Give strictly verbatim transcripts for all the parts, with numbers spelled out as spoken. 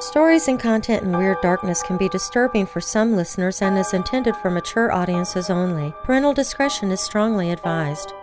Stories and content in Weird Darkness can be disturbing for some listeners and is intended for mature audiences only. Parental discretion is strongly advised.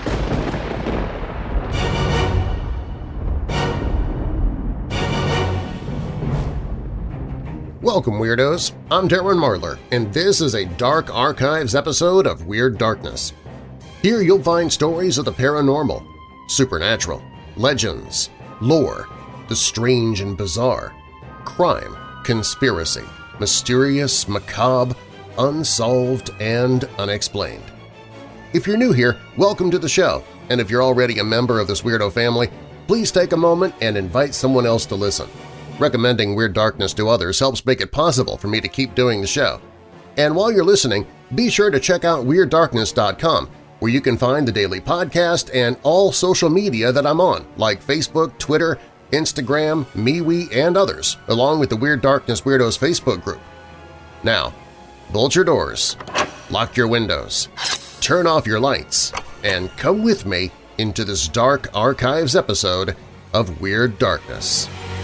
Welcome, Weirdos! I'm Darren Marlar, and this is a Dark Archives episode of Weird Darkness. Here you'll find stories of the paranormal, supernatural, legends, lore, the strange and bizarre, crime, conspiracy, mysterious, macabre, unsolved, and unexplained. If you're new here, welcome to the show, and if you're already a member of this weirdo family, please take a moment and invite someone else to listen. Recommending Weird Darkness to others helps make it possible for me to keep doing the show. And while you're listening, be sure to check out Weird Darkness dot com, where you can find the daily podcast and all social media that I'm on, like Facebook, Twitter, Instagram, MeWe, and others, along with the Weird Darkness Weirdos Facebook group. Now, bolt your doors, lock your windows, turn off your lights, and come with me into this Dark Archives episode of Weird Darkness.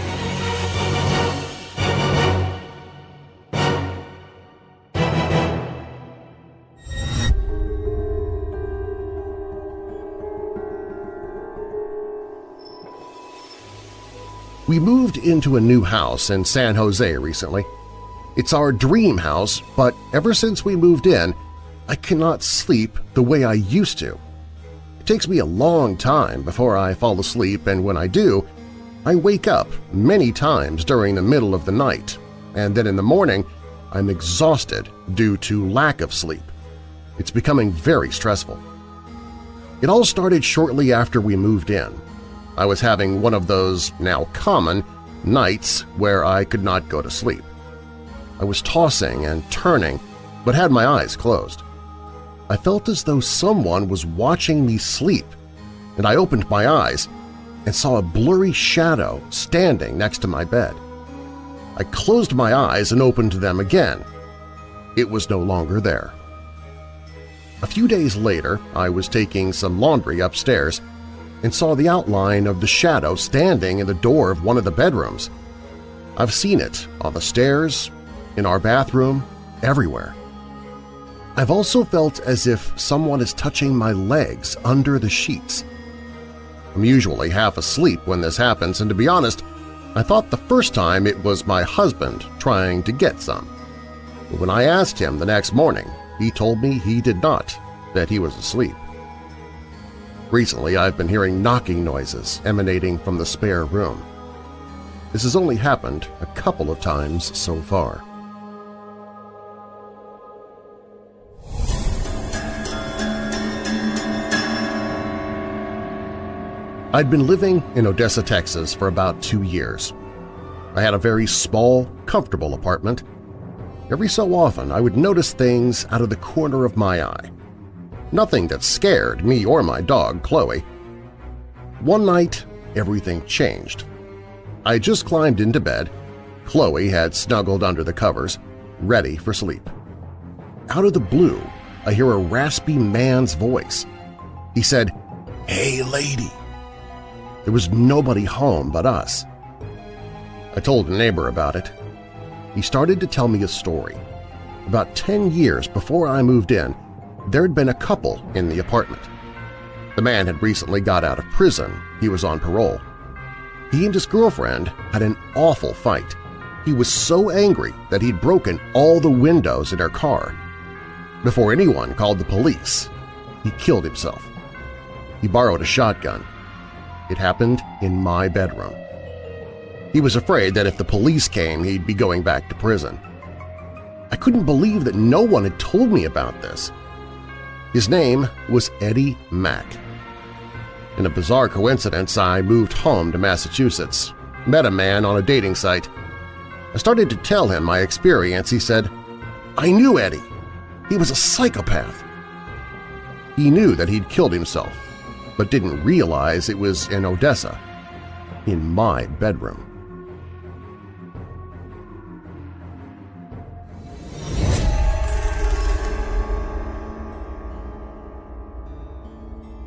We moved into a new house in San Jose recently. It's our dream house, but ever since we moved in, I cannot sleep the way I used to. It takes me a long time before I fall asleep, and when I do, I wake up many times during the middle of the night, and then in the morning I'm exhausted due to lack of sleep. It's becoming very stressful. It all started shortly after we moved in. I was having one of those, now common, nights where I could not go to sleep. I was tossing and turning, but had my eyes closed. I felt as though someone was watching me sleep, and I opened my eyes and saw a blurry shadow standing next to my bed. I closed my eyes and opened them again. It was no longer there. A few days later, I was taking some laundry upstairs and saw the outline of the shadow standing in the door of one of the bedrooms. I've seen it on the stairs, in our bathroom, everywhere. I've also felt as if someone is touching my legs under the sheets. I'm usually half asleep when this happens, and to be honest, I thought the first time it was my husband trying to get some. But when I asked him the next morning, he told me he did not, that he was asleep. Recently, I've been hearing knocking noises emanating from the spare room. This has only happened a couple of times so far. I'd been living in Odessa, Texas for about two years. I had a very small, comfortable apartment. Every so often, I would notice things out of the corner of my eye. Nothing that scared me or my dog, Chloe. One night, everything changed. I had just climbed into bed. Chloe had snuggled under the covers, ready for sleep. Out of the blue, I hear a raspy man's voice. He said, "Hey, lady." There was nobody home but us. I told a neighbor about it. He started to tell me a story. About ten years before I moved in, there had been a couple in the apartment. The man had recently got out of prison. He was on parole. He and his girlfriend had an awful fight. He was so angry that he'd broken all the windows in her car. Before anyone called the police, he killed himself. He borrowed a shotgun. It happened in my bedroom. He was afraid that if the police came, he'd be going back to prison. I couldn't believe that no one had told me about this. His name was Eddie Mack. In a bizarre coincidence, I moved home to Massachusetts, met a man on a dating site. I started to tell him my experience. He said, "I knew Eddie. He was a psychopath." He knew that he'd killed himself, but didn't realize it was in Odessa, in my bedroom.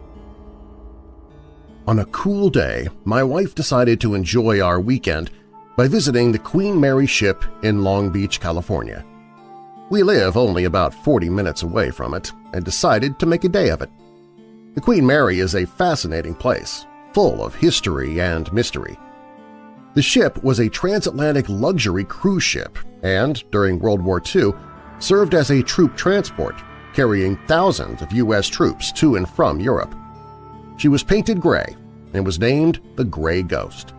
On a cool day, my wife decided to enjoy our weekend by visiting the Queen Mary ship in Long Beach, California. We live only about forty minutes away from it and decided to make a day of it. The Queen Mary is a fascinating place, full of history and mystery. The ship was a transatlantic luxury cruise ship and, during World War Two, served as a troop transport, carrying thousands of U S troops to and from Europe. She was painted gray and was named the Gray Ghost.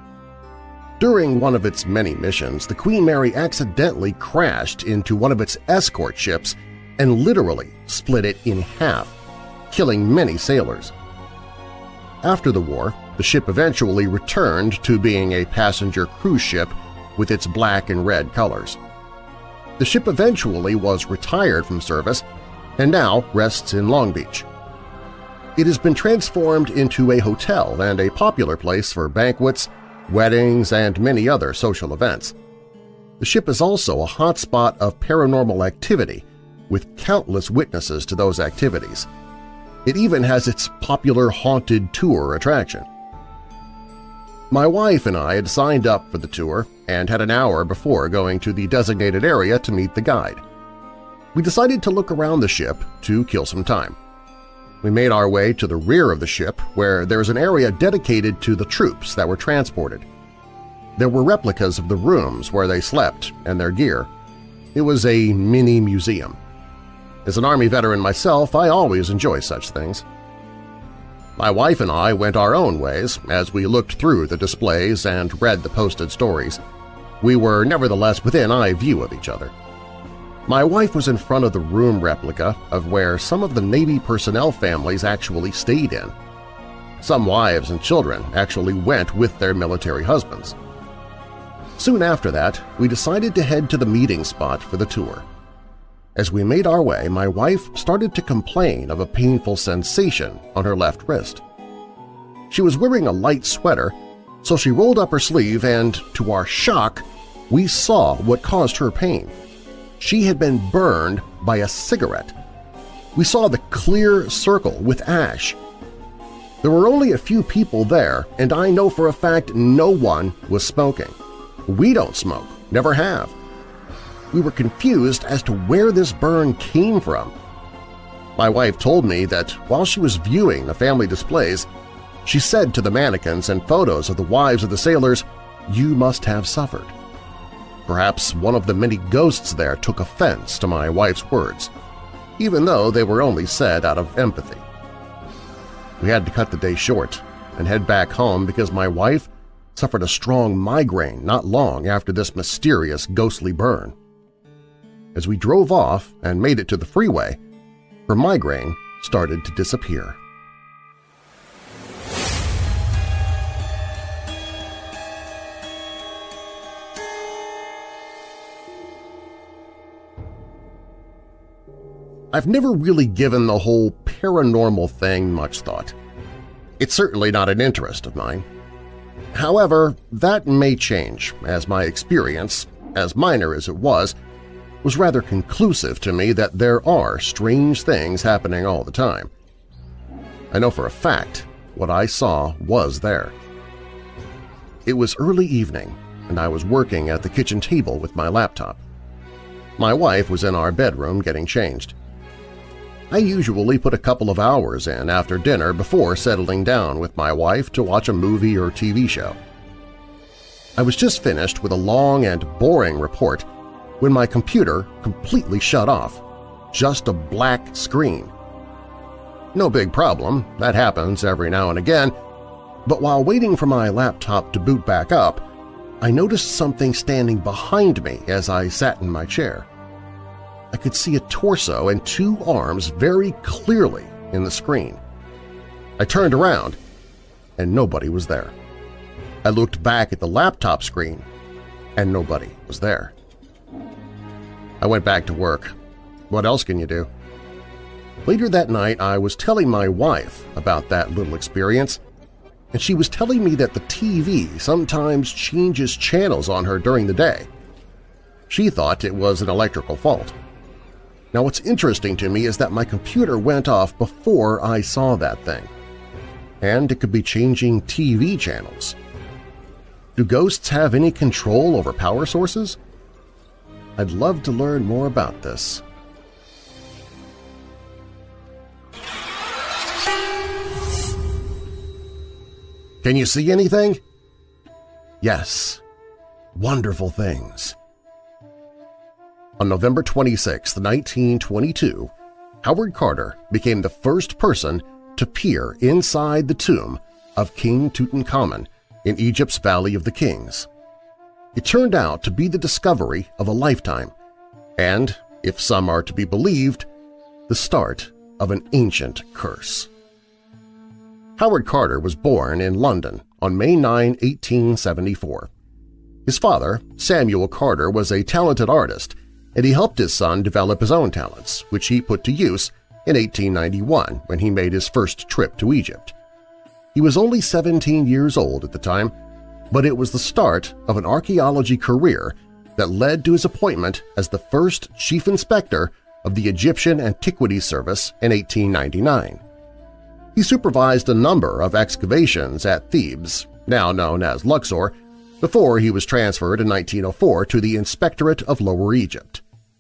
During one of its many missions, the Queen Mary accidentally crashed into one of its escort ships and literally split it in half, killing many sailors. After the war, the ship eventually returned to being a passenger cruise ship with its black and red colors. The ship eventually was retired from service and now rests in Long Beach. It has been transformed into a hotel and a popular place for banquets, weddings, and many other social events. The ship is also a hotspot of paranormal activity, with countless witnesses to those activities. It even has its popular haunted tour attraction. My wife and I had signed up for the tour and had an hour before going to the designated area to meet the guide. We decided to look around the ship to kill some time. We made our way to the rear of the ship where there is an area dedicated to the troops that were transported. There were replicas of the rooms where they slept and their gear. It was a mini museum. As an Army veteran myself, I always enjoy such things. My wife and I went our own ways as we looked through the displays and read the posted stories. We were nevertheless within eye view of each other. My wife was in front of the room replica of where some of the Navy personnel families actually stayed in. Some wives and children actually went with their military husbands. Soon after that, we decided to head to the meeting spot for the tour. As we made our way, my wife started to complain of a painful sensation on her left wrist. She was wearing a light sweater, so she rolled up her sleeve and, to our shock, we saw what caused her pain. She had been burned by a cigarette. We saw the clear circle with ash. There were only a few people there, and I know for a fact no one was smoking. We don't smoke, never have. We were confused as to where this burn came from. My wife told me that while she was viewing the family displays, she said to the mannequins and photos of the wives of the sailors, "You must have suffered." Perhaps one of the many ghosts there took offense to my wife's words, even though they were only said out of empathy. We had to cut the day short and head back home because my wife suffered a strong migraine not long after this mysterious ghostly burn. As we drove off and made it to the freeway, her migraine started to disappear. I've never really given the whole paranormal thing much thought. It's certainly not an interest of mine. However, that may change as my experience, as minor as it was, was rather conclusive to me that there are strange things happening all the time. I know for a fact what I saw was there. It was early evening, and I was working at the kitchen table with my laptop. My wife was in our bedroom getting changed. I usually put a couple of hours in after dinner before settling down with my wife to watch a movie or T V show. I was just finished with a long and boring report when my computer completely shut off, just a black screen. No big problem, that happens every now and again, but while waiting for my laptop to boot back up, I noticed something standing behind me as I sat in my chair. I could see a torso and two arms very clearly in the screen. I turned around, and nobody was there. I looked back at the laptop screen, and nobody was there. I went back to work. What else can you do? Later that night, I was telling my wife about that little experience, and she was telling me that the T V sometimes changes channels on her during the day. She thought it was an electrical fault. Now what's interesting to me is that my computer went off before I saw that thing, and it could be changing T V channels. Do ghosts have any control over power sources? I'd love to learn more about this. Can you see anything? Yes. Wonderful things. On November twenty-sixth, nineteen twenty-two, Howard Carter became the first person to peer inside the tomb of King Tutankhamun in Egypt's Valley of the Kings. It turned out to be the discovery of a lifetime and, if some are to be believed, the start of an ancient curse. Howard Carter was born in London on May ninth, eighteen seventy-four. His father, Samuel Carter, was a talented artist, and he helped his son develop his own talents, which he put to use in eighteen ninety-one when he made his first trip to Egypt. He was only seventeen years old at the time, but it was the start of an archaeology career that led to his appointment as the first chief inspector of the Egyptian Antiquities Service in eighteen ninety-nine. He supervised a number of excavations at Thebes, now known as Luxor, before he was transferred in nineteen oh four to the Inspectorate of Lower Egypt.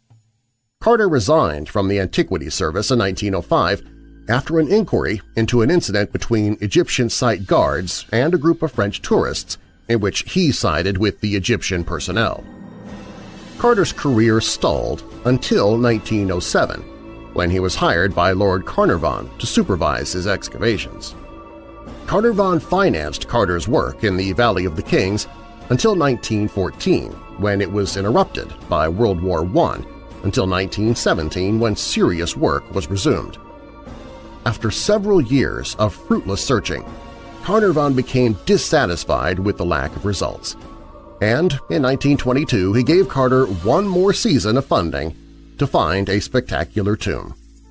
Carter resigned from the Antiquities Service in nineteen oh five after an inquiry into an incident between Egyptian site guards and a group of French tourists in which he sided with the Egyptian personnel. Carter's career stalled until nineteen oh seven, when he was hired by Lord Carnarvon to supervise his excavations. Carnarvon financed Carter's work in the Valley of the Kings until nineteen fourteen, when it was interrupted by World War One, until nineteen seventeen, when serious work was resumed. After several years of fruitless searching, Carnarvon became dissatisfied with the lack of results, and in nineteen twenty-two he gave Carter one more season of funding to find a spectacular tomb.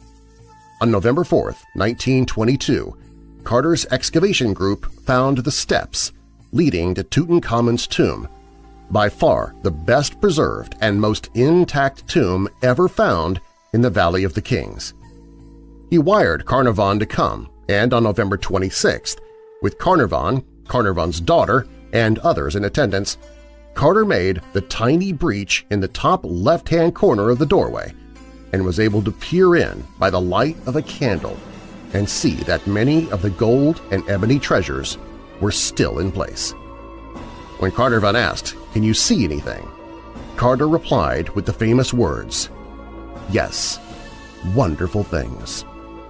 On November fourth, nineteen twenty-two, Carter's excavation group found the steps leading to Tutankhamun's tomb, by far the best preserved and most intact tomb ever found in the Valley of the Kings. He wired Carnarvon to come, and on November twenty-sixth, with Carnarvon, Carnarvon's daughter, and others in attendance, Carter made the tiny breach in the top left-hand corner of the doorway and was able to peer in by the light of a candle and see that many of the gold and ebony treasures were still in place. When Carnarvon asked, "Can you see anything?" Carter replied with the famous words, "Yes, wonderful things."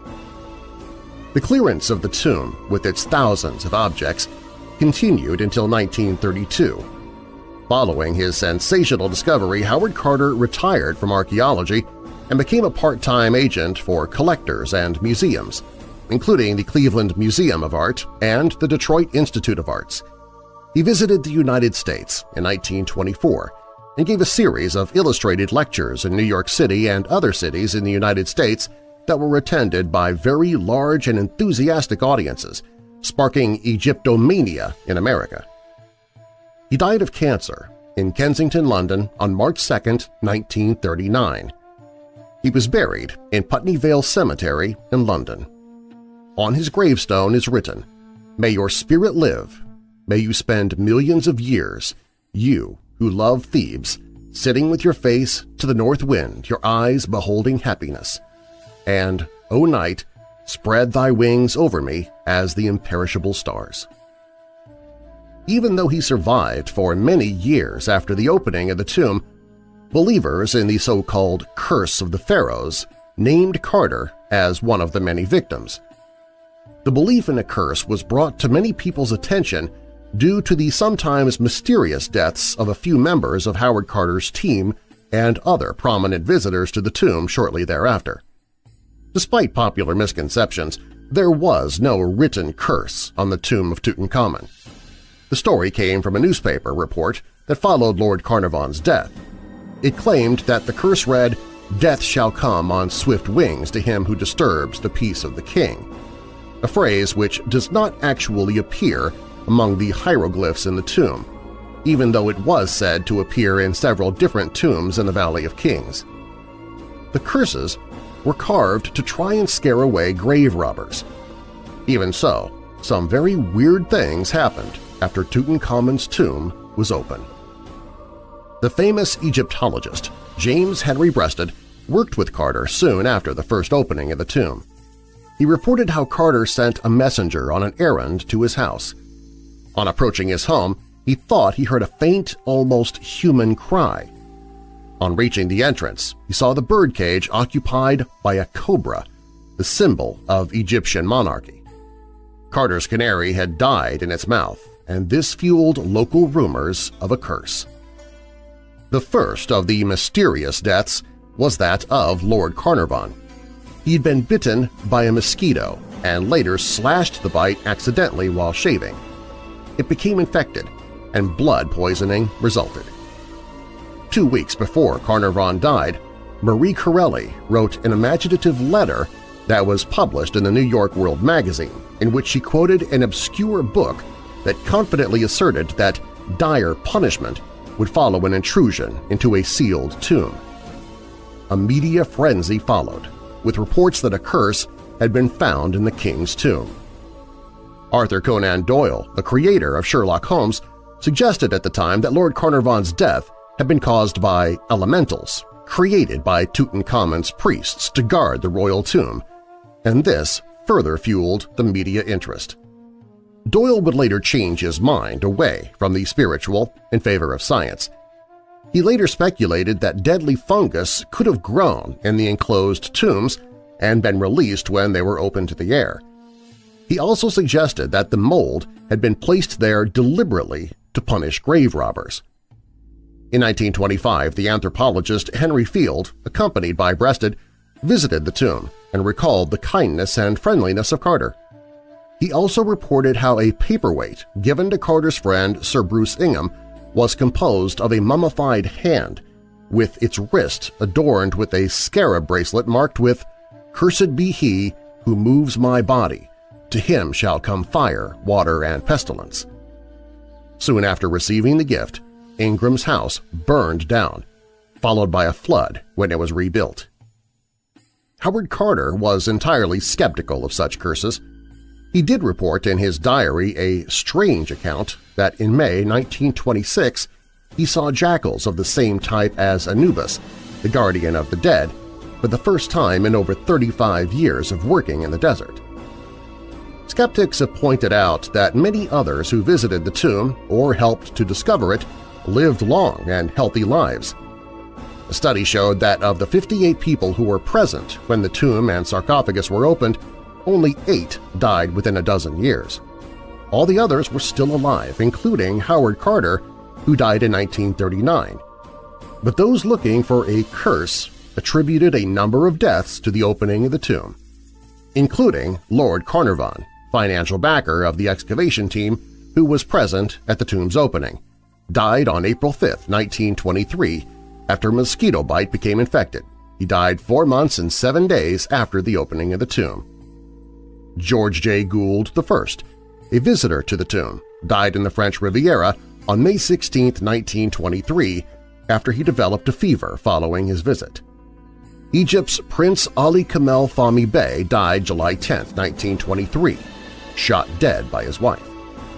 The clearance of the tomb, with its thousands of objects, continued until nineteen thirty-two. Following his sensational discovery, Howard Carter retired from archaeology and became a part-time agent for collectors and museums, including the Cleveland Museum of Art and the Detroit Institute of Arts. He visited the United States in nineteen twenty-four and gave a series of illustrated lectures in New York City and other cities in the United States that were attended by very large and enthusiastic audiences, sparking Egyptomania in America. He died of cancer in Kensington, London on March second, nineteen thirty-nine. He was buried in Putney Vale Cemetery in London. On his gravestone is written, "May your spirit live. May you spend millions of years, you who love Thebes, sitting with your face to the north wind, your eyes beholding happiness. And, O night, spread thy wings over me as the imperishable stars." Even though he survived for many years after the opening of the tomb, believers in the so-called Curse of the Pharaohs named Carter as one of the many victims. The belief in a curse was brought to many people's attention due to the sometimes mysterious deaths of a few members of Howard Carter's team and other prominent visitors to the tomb shortly thereafter. Despite popular misconceptions, there was no written curse on the tomb of Tutankhamun. The story came from a newspaper report that followed Lord Carnarvon's death. It claimed that the curse read, "Death shall come on swift wings to him who disturbs the peace of the king," a phrase which does not actually appear among the hieroglyphs in the tomb, even though it was said to appear in several different tombs in the Valley of Kings. The curses were carved to try and scare away grave robbers. Even so, some very weird things happened after Tutankhamun's tomb was open. The famous Egyptologist James Henry Breasted worked with Carter soon after the first opening of the tomb. He reported how Carter sent a messenger on an errand to his house. On approaching his home, he thought he heard a faint, almost human cry. On reaching the entrance, he saw the birdcage occupied by a cobra, the symbol of Egyptian monarchy. Carter's canary had died in its mouth, and this fueled local rumors of a curse. The first of the mysterious deaths was that of Lord Carnarvon. He'd been bitten by a mosquito and later slashed the bite accidentally while shaving. It became infected, and blood poisoning resulted. Two weeks before Carnarvon died, Marie Corelli wrote an imaginative letter that was published in the New York World magazine, in which she quoted an obscure book that confidently asserted that dire punishment would follow an intrusion into a sealed tomb. A media frenzy followed, with reports that a curse had been found in the king's tomb. Arthur Conan Doyle, the creator of Sherlock Holmes, suggested at the time that Lord Carnarvon's death had been caused by elementals created by Tutankhamun's priests to guard the royal tomb, and this further fueled the media interest. Doyle would later change his mind away from the spiritual in favor of science. He later speculated that deadly fungus could have grown in the enclosed tombs and been released when they were open to the air. He also suggested that the mold had been placed there deliberately to punish grave robbers. In nineteen twenty-five, the anthropologist Henry Field, accompanied by Breasted, visited the tomb and recalled the kindness and friendliness of Carter. He also reported how a paperweight given to Carter's friend Sir Bruce Ingham was composed of a mummified hand, with its wrist adorned with a scarab bracelet marked with "Cursed be he who moves my body, to him shall come fire, water, and pestilence." Soon after receiving the gift, Ingram's house burned down, followed by a flood when it was rebuilt. Howard Carter was entirely skeptical of such curses. He did report in his diary a strange account that in May nineteen twenty-six he saw jackals of the same type as Anubis, the guardian of the dead, for the first time in over thirty-five years of working in the desert. Skeptics have pointed out that many others who visited the tomb or helped to discover it lived long and healthy lives. A study showed that of the fifty-eight people who were present when the tomb and sarcophagus were opened, only eight died within a dozen years. All the others were still alive, including Howard Carter, who died in nineteen thirty-nine. But those looking for a curse attributed a number of deaths to the opening of the tomb, including Lord Carnarvon, financial backer of the excavation team who was present at the tomb's opening, died on April fifth, nineteen twenty-three, after a mosquito bite became infected. He died four months and seven days after the opening of the tomb. George J. Gould the First, a visitor to the tomb, died in the French Riviera on May sixteenth, nineteen twenty-three, after he developed a fever following his visit. Egypt's Prince Ali Kamel Fahmy Bey died July tenth, nineteen twenty-three, shot dead by his wife.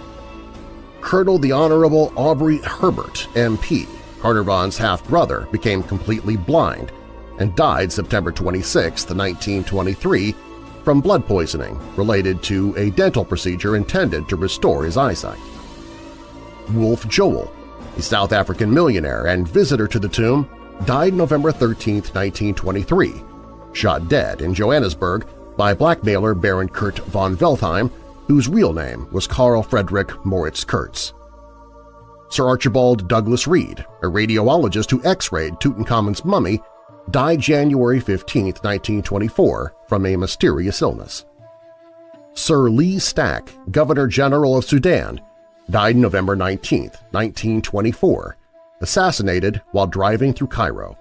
Colonel the Honorable Aubrey Herbert, M P, Carnarvon's half-brother, became completely blind and died September twenty-sixth, nineteen twenty-three, from blood poisoning related to a dental procedure intended to restore his eyesight. Wolf Joel, a South African millionaire and visitor to the tomb, died November thirteenth, nineteen twenty-three, shot dead in Johannesburg by blackmailer Baron Kurt von Veltheim, whose real name was Carl Friedrich Moritz Kurtz. Sir Archibald Douglas Reed, a radiologist who x-rayed Tutankhamun's mummy, died January fifteenth, nineteen twenty-four, from a mysterious illness. Sir Lee Stack, Governor-General of Sudan, died November nineteenth, nineteen twenty-four, assassinated while driving through Cairo.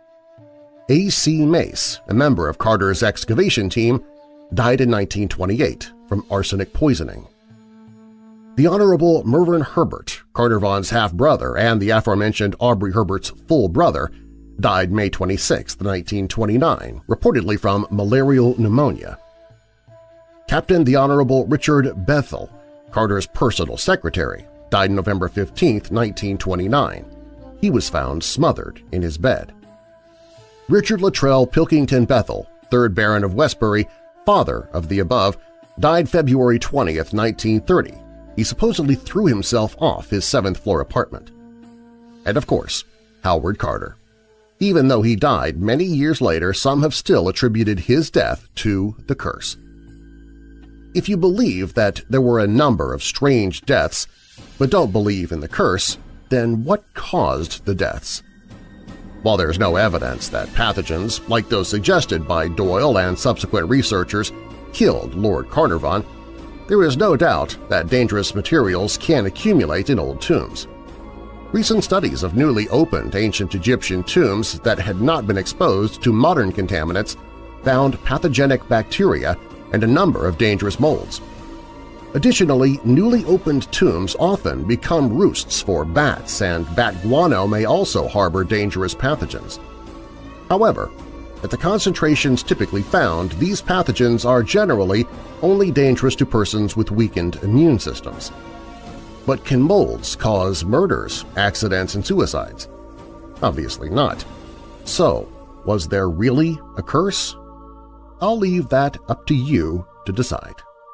A C Mace, a member of Carter's excavation team, died in nineteen twenty-eight from arsenic poisoning. The Honorable Mervyn Herbert, Carnarvon's half-brother and the aforementioned Aubrey Herbert's full brother, died May twenty-sixth, nineteen twenty-nine, reportedly from malarial pneumonia. Captain the Honorable Richard Bethel, Carter's personal secretary, died November fifteenth, nineteen twenty-nine. He was found smothered in his bed. Richard Luttrell Pilkington Bethel, third Baron of Westbury, father of the above, died February twentieth, nineteen thirty. He supposedly threw himself off his seventh-floor apartment. And of course, Howard Carter. Even though he died many years later, some have still attributed his death to the curse. If you believe that there were a number of strange deaths but don't believe in the curse, then what caused the deaths? While there's no evidence that pathogens, like those suggested by Doyle and subsequent researchers, killed Lord Carnarvon, there is no doubt that dangerous materials can accumulate in old tombs. Recent studies of newly opened ancient Egyptian tombs that had not been exposed to modern contaminants found pathogenic bacteria and a number of dangerous molds. Additionally, newly opened tombs often become roosts for bats, and bat guano may also harbor dangerous pathogens. However, at the concentrations typically found, these pathogens are generally only dangerous to persons with weakened immune systems. But can molds cause murders, accidents, and suicides? Obviously not. So, was there really a curse? I'll leave that up to you to decide.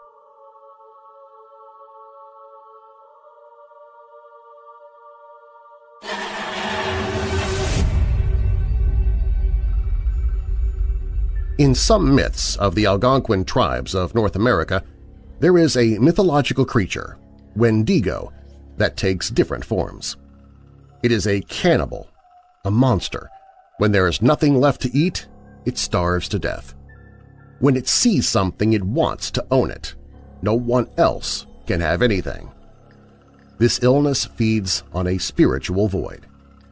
In some myths of the Algonquin tribes of North America, there is a mythological creature, Wendigo, that takes different forms. It is a cannibal, a monster. When there is nothing left to eat, it starves to death. When it sees something, it wants to own it. No one else can have anything. This illness feeds on a spiritual void.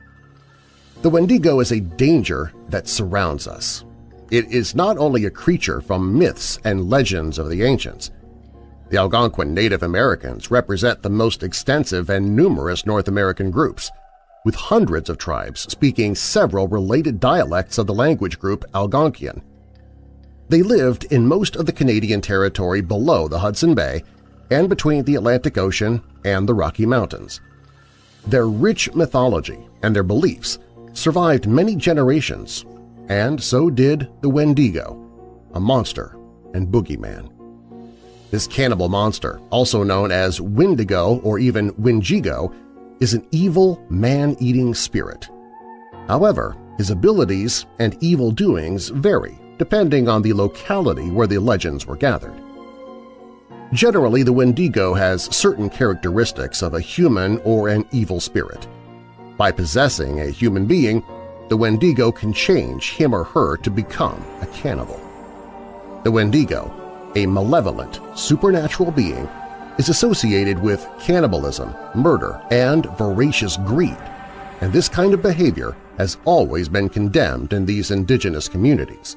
The Wendigo is a danger that surrounds us. It is not only a creature from myths and legends of the ancients. The Algonquin Native Americans represent the most extensive and numerous North American groups, with hundreds of tribes speaking several related dialects of the language group Algonquian. They lived in most of the Canadian territory below the Hudson Bay and between the Atlantic Ocean and the Rocky Mountains. Their rich mythology and their beliefs survived many generations, and so did the Wendigo, a monster and boogeyman. This cannibal monster, also known as Wendigo or even Winjigo, is an evil man-eating spirit. However, his abilities and evil doings vary depending on the locality where the legends were gathered. Generally, the Wendigo has certain characteristics of a human or an evil spirit. By possessing a human being, the Wendigo can change him or her to become a cannibal. The Wendigo, a malevolent, supernatural being, is associated with cannibalism, murder, and voracious greed, and this kind of behavior has always been condemned in these indigenous communities.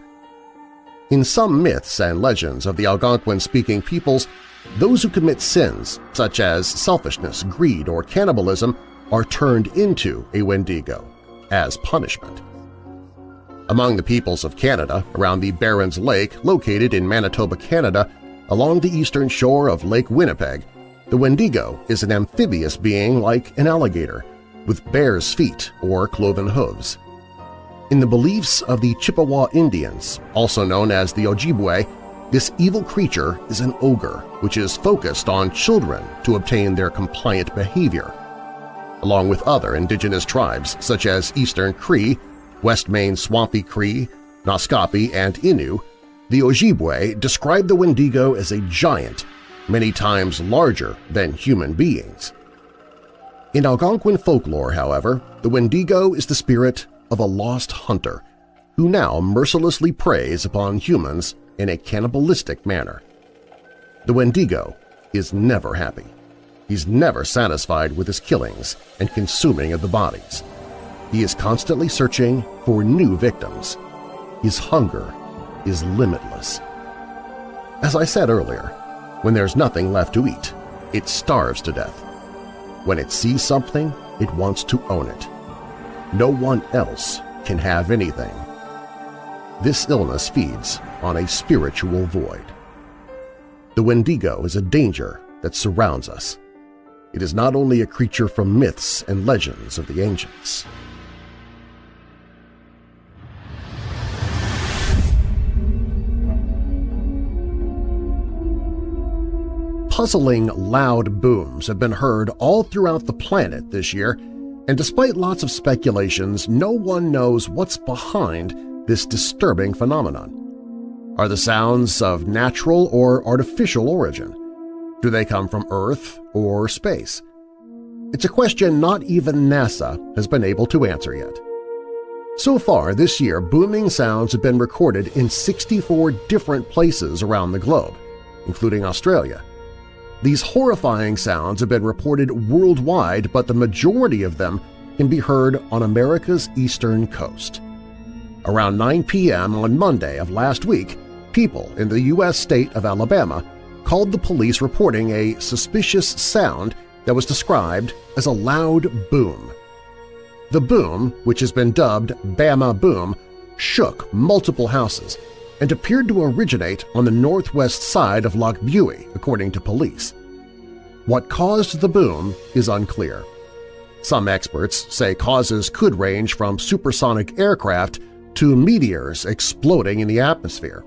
In some myths and legends of the Algonquin-speaking peoples, those who commit sins such as selfishness, greed, or cannibalism are turned into a Wendigo as punishment. Among the peoples of Canada around the Barons Lake located in Manitoba, Canada, along the eastern shore of Lake Winnipeg, the Wendigo is an amphibious being like an alligator, with bear's feet or cloven hooves. In the beliefs of the Chippewa Indians, also known as the Ojibwe, this evil creature is an ogre which is focused on children to obtain their compliant behavior. Along with other indigenous tribes such as Eastern Cree, West Main Swampy Cree, Naskapi, and Innu, the Ojibwe describe the Wendigo as a giant, many times larger than human beings. In Algonquin folklore, however, the Wendigo is the spirit of a lost hunter who now mercilessly preys upon humans in a cannibalistic manner. The Wendigo is never happy. He's never satisfied with his killings and consuming of the bodies. He is constantly searching for new victims. His hunger is limitless. As I said earlier, when there's nothing left to eat, it starves to death. When it sees something, it wants to own it. No one else can have anything. This illness feeds on a spiritual void. The Wendigo is a danger that surrounds us. It is not only a creature from myths and legends of the ancients. Puzzling loud booms have been heard all throughout the planet this year, and despite lots of speculations, no one knows what's behind this disturbing phenomenon. Are the sounds of natural or artificial origin? Do they come from Earth or space? It's a question not even NASA has been able to answer yet. So far this year, booming sounds have been recorded in sixty-four different places around the globe, including Australia. These horrifying sounds have been reported worldwide, but the majority of them can be heard on America's eastern coast. Around nine p m on Monday of last week, people in the U S state of Alabama called the police reporting a suspicious sound that was described as a loud boom. The boom, which has been dubbed Bama Boom, shook multiple houses and appeared to originate on the northwest side of Loch Buie, according to police. What caused the boom is unclear. Some experts say causes could range from supersonic aircraft to meteors exploding in the atmosphere.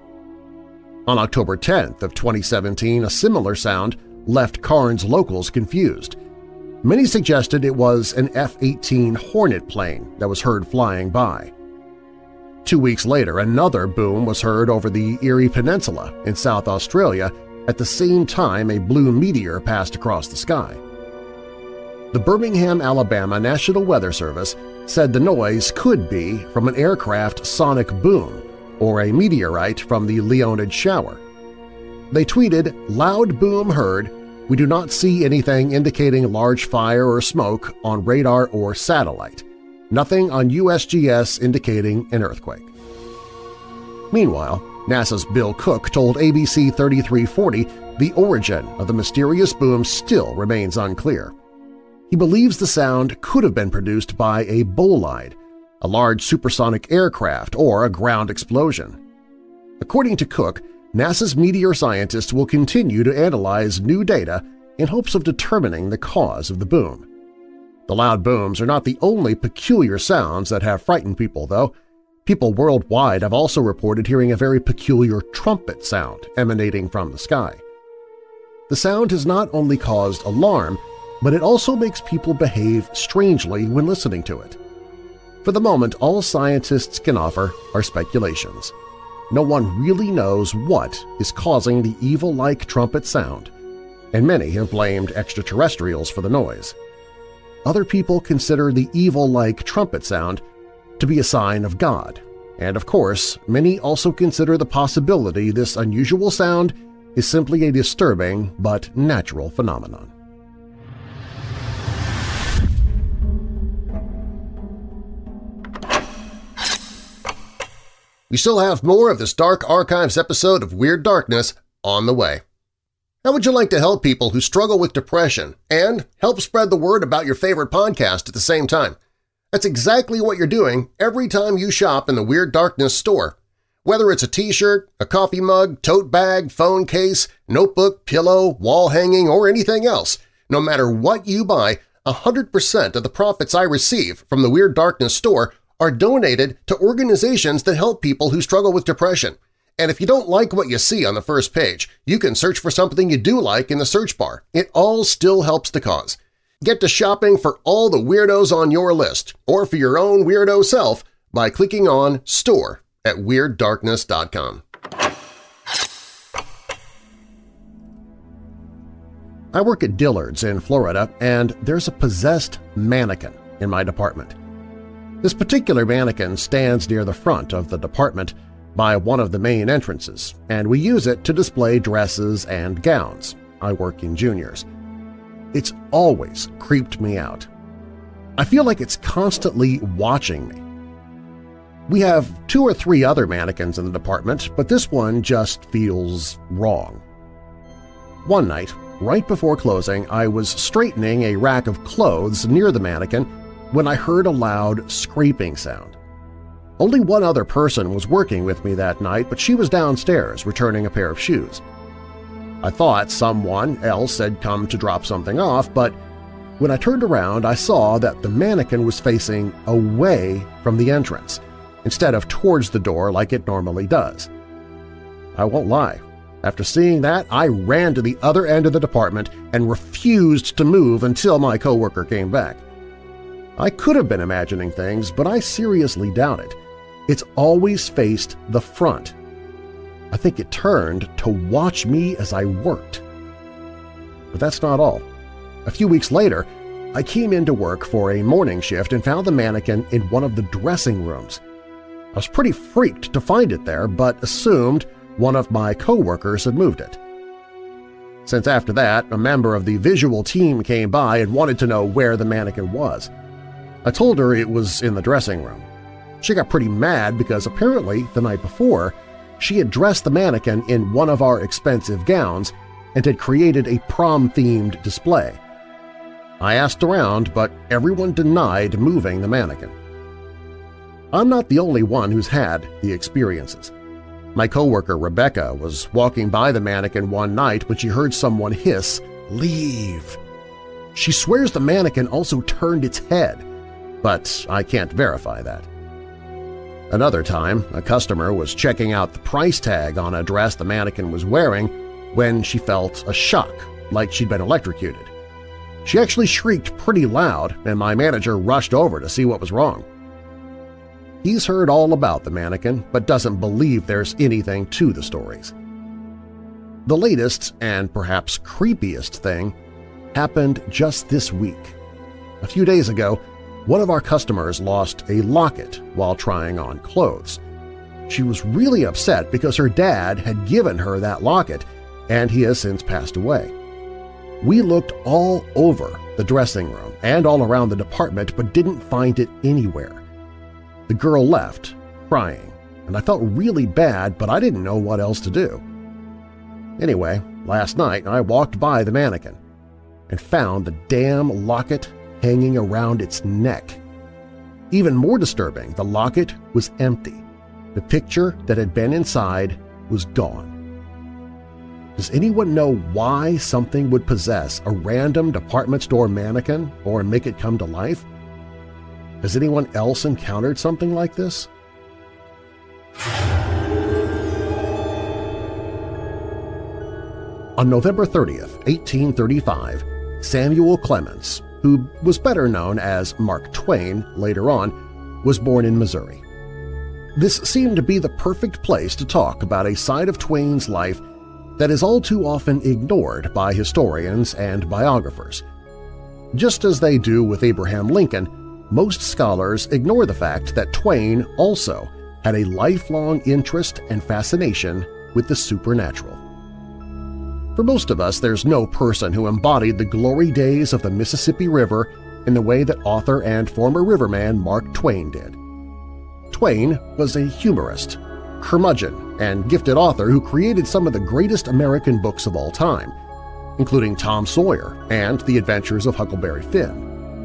On October tenth of twenty seventeen, a similar sound left Cairns locals confused. Many suggested it was an F eighteen Hornet plane that was heard flying by. Two weeks later, another boom was heard over the Erie Peninsula in South Australia at the same time a blue meteor passed across the sky. The Birmingham, Alabama National Weather Service said the noise could be from an aircraft sonic boom or a meteorite from the Leonid shower. They tweeted, "Loud boom heard. We do not see anything indicating large fire or smoke on radar or satellite. Nothing on U S G S indicating an earthquake." Meanwhile, NASA's Bill Cook told A B C thirty-three forty the origin of the mysterious boom still remains unclear. He believes the sound could have been produced by a bolide, a large supersonic aircraft, or a ground explosion. According to Cook, NASA's meteor scientists will continue to analyze new data in hopes of determining the cause of the boom. The loud booms are not the only peculiar sounds that have frightened people, though. People worldwide have also reported hearing a very peculiar trumpet sound emanating from the sky. The sound has not only caused alarm, but it also makes people behave strangely when listening to it. For the moment, all scientists can offer are speculations. No one really knows what is causing the evil-like trumpet sound, and many have blamed extraterrestrials for the noise. Other people consider the evil-like trumpet sound to be a sign of God, and of course, many also consider the possibility this unusual sound is simply a disturbing but natural phenomenon. We still have more of this Dark Archives episode of Weird Darkness on the way. How would you like to help people who struggle with depression and help spread the word about your favorite podcast at the same time? That's exactly what you're doing every time you shop in the Weird Darkness store. Whether it's a t-shirt, a coffee mug, tote bag, phone case, notebook, pillow, wall hanging, or anything else, no matter what you buy, one hundred percent of the profits I receive from the Weird Darkness store are donated to organizations that help people who struggle with depression. And if you don't like what you see on the first page, you can search for something you do like in the search bar. It all still helps the cause. Get to shopping for all the weirdos on your list, or for your own weirdo self, by clicking on Store at Weird Darkness dot com. I work at Dillard's in Florida, and there's a possessed mannequin in my department. This particular mannequin stands near the front of the department by one of the main entrances, and we use it to display dresses and gowns. I work in juniors. It's always creeped me out. I feel like it's constantly watching me. We have two or three other mannequins in the department, but this one just feels wrong. One night, right before closing, I was straightening a rack of clothes near the mannequin when I heard a loud scraping sound. Only one other person was working with me that night, but she was downstairs returning a pair of shoes. I thought someone else had come to drop something off, but when I turned around I saw that the mannequin was facing away from the entrance, instead of towards the door like it normally does. I won't lie. After seeing that, I ran to the other end of the department and refused to move until my coworker came back. I could have been imagining things, but I seriously doubt it. It's always faced the front. I think it turned to watch me as I worked. But that's not all. A few weeks later, I came into work for a morning shift and found the mannequin in one of the dressing rooms. I was pretty freaked to find it there, but assumed one of my coworkers had moved it. Since after that, a member of the visual team came by and wanted to know where the mannequin was. I told her it was in the dressing room. She got pretty mad because apparently the night before, she had dressed the mannequin in one of our expensive gowns and had created a prom-themed display. I asked around, but everyone denied moving the mannequin. I'm not the only one who's had the experiences. My coworker Rebecca was walking by the mannequin one night when she heard someone hiss, "Leave!" She swears the mannequin also turned its head, but I can't verify that. Another time, a customer was checking out the price tag on a dress the mannequin was wearing when she felt a shock, like she'd been electrocuted. She actually shrieked pretty loud, and my manager rushed over to see what was wrong. He's heard all about the mannequin, but doesn't believe there's anything to the stories. The latest, and perhaps creepiest thing, happened just this week. A few days ago, one of our customers lost a locket while trying on clothes. She was really upset because her dad had given her that locket, and he has since passed away. We looked all over the dressing room and all around the department but didn't find it anywhere. The girl left, crying, and I felt really bad, but I didn't know what else to do. Anyway, last night I walked by the mannequin and found the damn locket hanging around its neck. Even more disturbing, the locket was empty. The picture that had been inside was gone. Does anyone know why something would possess a random department store mannequin or make it come to life? Has anyone else encountered something like this? On November thirtieth, eighteen thirty-five, Samuel Clemens, who was better known as Mark Twain later on, was born in Missouri. This seemed to be the perfect place to talk about a side of Twain's life that is all too often ignored by historians and biographers. Just as they do with Abraham Lincoln, most scholars ignore the fact that Twain also had a lifelong interest and fascination with the supernatural. For most of us, there's no person who embodied the glory days of the Mississippi River in the way that author and former riverman Mark Twain did. Twain was a humorist, curmudgeon, and gifted author who created some of the greatest American books of all time, including Tom Sawyer and The Adventures of Huckleberry Finn.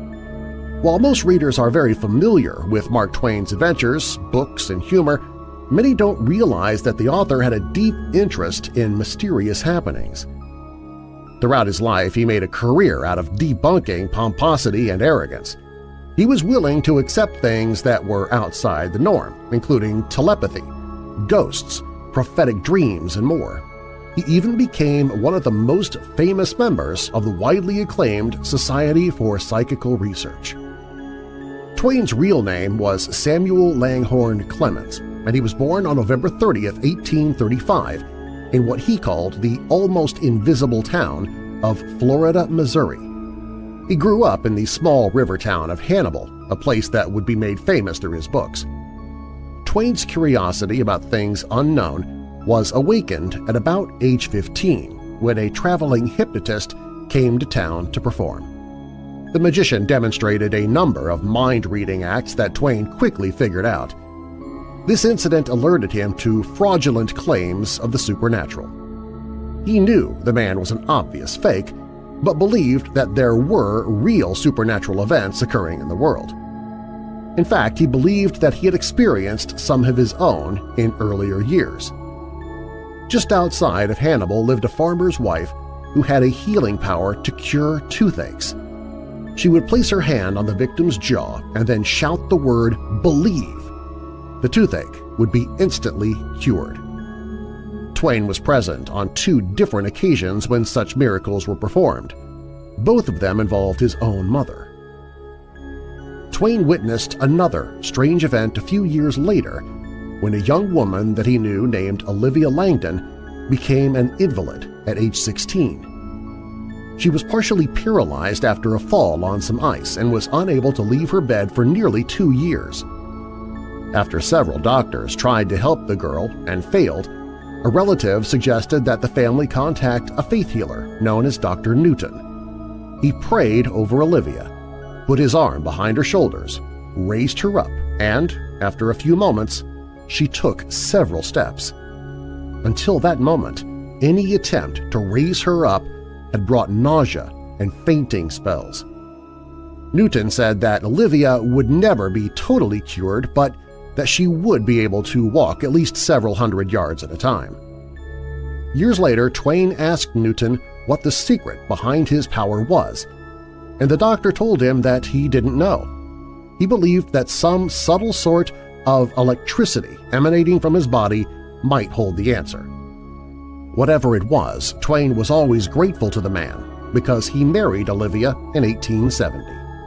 While most readers are very familiar with Mark Twain's adventures, books, and humor, many don't realize that the author had a deep interest in mysterious happenings. Throughout his life, he made a career out of debunking pomposity and arrogance. He was willing to accept things that were outside the norm, including telepathy, ghosts, prophetic dreams, and more. He even became one of the most famous members of the widely acclaimed Society for Psychical Research. Twain's real name was Samuel Langhorne Clemens, and he was born on November thirtieth, eighteen thirty-five, in what he called the almost invisible town of Florida, Missouri. He grew up in the small river town of Hannibal, a place that would be made famous through his books. Twain's curiosity about things unknown was awakened at about age fifteen when a traveling hypnotist came to town to perform. The magician demonstrated a number of mind-reading acts that Twain quickly figured out. This incident alerted him to fraudulent claims of the supernatural. He knew the man was an obvious fake, but believed that there were real supernatural events occurring in the world. In fact, he believed that he had experienced some of his own in earlier years. Just outside of Hannibal lived a farmer's wife who had a healing power to cure toothaches. She would place her hand on the victim's jaw and then shout the word "believe." The toothache would be instantly cured. Twain was present on two different occasions when such miracles were performed. Both of them involved his own mother. Twain witnessed another strange event a few years later when a young woman that he knew named Olivia Langdon became an invalid at age sixteen. She was partially paralyzed after a fall on some ice and was unable to leave her bed for nearly two years. After several doctors tried to help the girl and failed, a relative suggested that the family contact a faith healer known as Doctor Newton. He prayed over Olivia, put his arm behind her shoulders, raised her up, and, after a few moments, she took several steps. Until that moment, any attempt to raise her up had brought nausea and fainting spells. Newton said that Olivia would never be totally cured, but that she would be able to walk at least several hundred yards at a time. Years later, Twain asked Newton what the secret behind his power was, and the doctor told him that he didn't know. He believed that some subtle sort of electricity emanating from his body might hold the answer. Whatever it was, Twain was always grateful to the man because he married Olivia in eighteen seventy.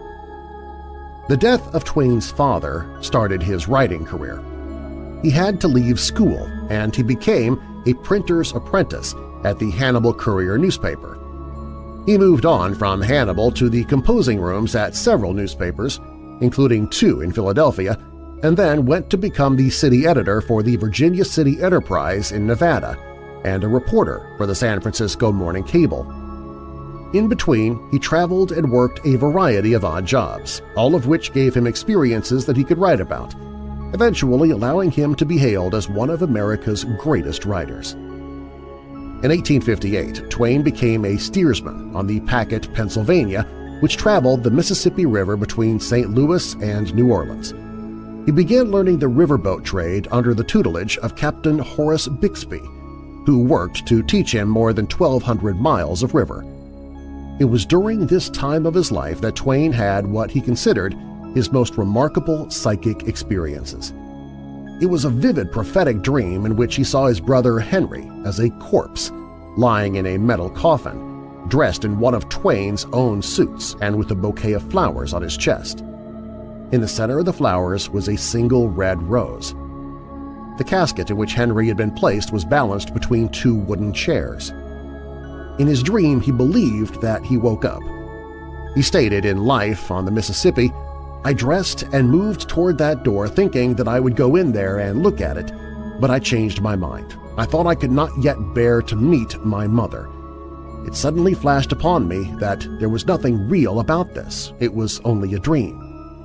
The death of Twain's father started his writing career. He had to leave school, and he became a printer's apprentice at the Hannibal Courier newspaper. He moved on from Hannibal to the composing rooms at several newspapers, including two in Philadelphia, and then went to become the city editor for the Virginia City Enterprise in Nevada and a reporter for the San Francisco Morning Cable. In between, he traveled and worked a variety of odd jobs, all of which gave him experiences that he could write about, eventually allowing him to be hailed as one of America's greatest writers. In eighteen fifty-eight, Twain became a steersman on the Packet, Pennsylvania, which traveled the Mississippi River between Saint Louis and New Orleans. He began learning the riverboat trade under the tutelage of Captain Horace Bixby, who worked to teach him more than twelve hundred miles of river. It was during this time of his life that Twain had what he considered his most remarkable psychic experiences. It was a vivid prophetic dream in which he saw his brother Henry as a corpse, lying in a metal coffin, dressed in one of Twain's own suits and with a bouquet of flowers on his chest. In the center of the flowers was a single red rose. The casket in which Henry had been placed was balanced between two wooden chairs. In his dream, he believed that he woke up. He stated in Life on the Mississippi, "I dressed and moved toward that door thinking that I would go in there and look at it, but I changed my mind. I thought I could not yet bear to meet my mother. It suddenly flashed upon me that there was nothing real about this. It was only a dream."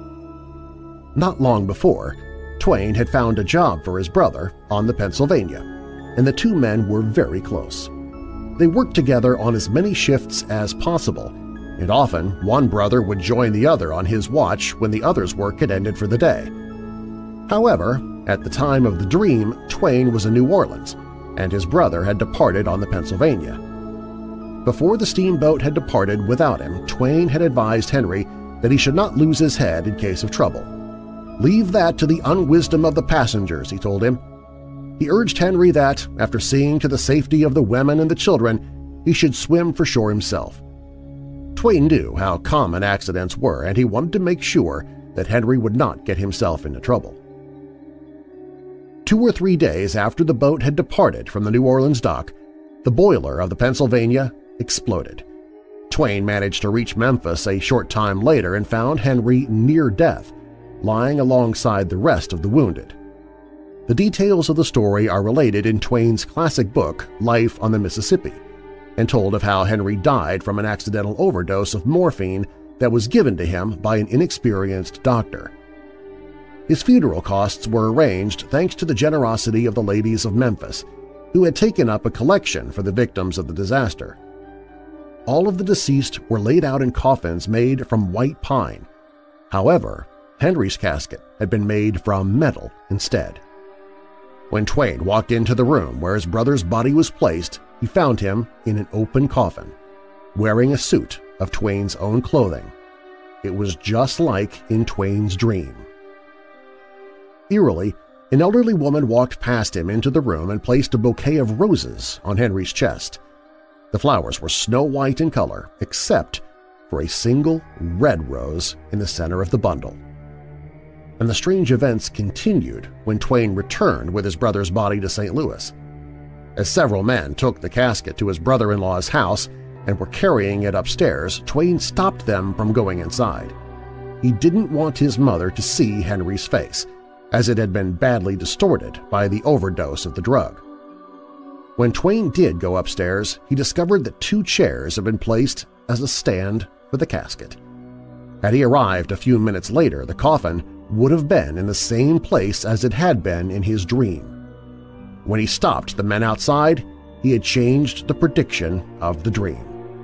Not long before, Twain had found a job for his brother on the Pennsylvania, and the two men were very close. They worked together on as many shifts as possible, and often one brother would join the other on his watch when the other's work had ended for the day. However, at the time of the dream, Twain was in New Orleans, and his brother had departed on the Pennsylvania. Before the steamboat had departed without him, Twain had advised Henry that he should not lose his head in case of trouble. "Leave that to the unwisdom of the passengers," he told him. He urged Henry that, after seeing to the safety of the women and the children, he should swim for shore himself. Twain knew how common accidents were, and he wanted to make sure that Henry would not get himself into trouble. Two or three days after the boat had departed from the New Orleans dock, the boiler of the Pennsylvania exploded. Twain managed to reach Memphis a short time later and found Henry near death, lying alongside the rest of the wounded. The details of the story are related in Twain's classic book, Life on the Mississippi, and told of how Henry died from an accidental overdose of morphine that was given to him by an inexperienced doctor. His funeral costs were arranged thanks to the generosity of the ladies of Memphis, who had taken up a collection for the victims of the disaster. All of the deceased were laid out in coffins made from white pine. However, Henry's casket had been made from metal instead. When Twain walked into the room where his brother's body was placed, he found him in an open coffin, wearing a suit of Twain's own clothing. It was just like in Twain's dream. Eerily, an elderly woman walked past him into the room and placed a bouquet of roses on Henry's chest. The flowers were snow white in color, except for a single red rose in the center of the bundle. And the strange events continued when Twain returned with his brother's body to Saint Louis. As several men took the casket to his brother-in-law's house and were carrying it upstairs, Twain stopped them from going inside. He didn't want his mother to see Henry's face, as it had been badly distorted by the overdose of the drug. When Twain did go upstairs, he discovered that two chairs had been placed as a stand for the casket. Had he arrived a few minutes later, the coffin would have been in the same place as it had been in his dream. When he stopped the men outside, he had changed the prediction of the dream.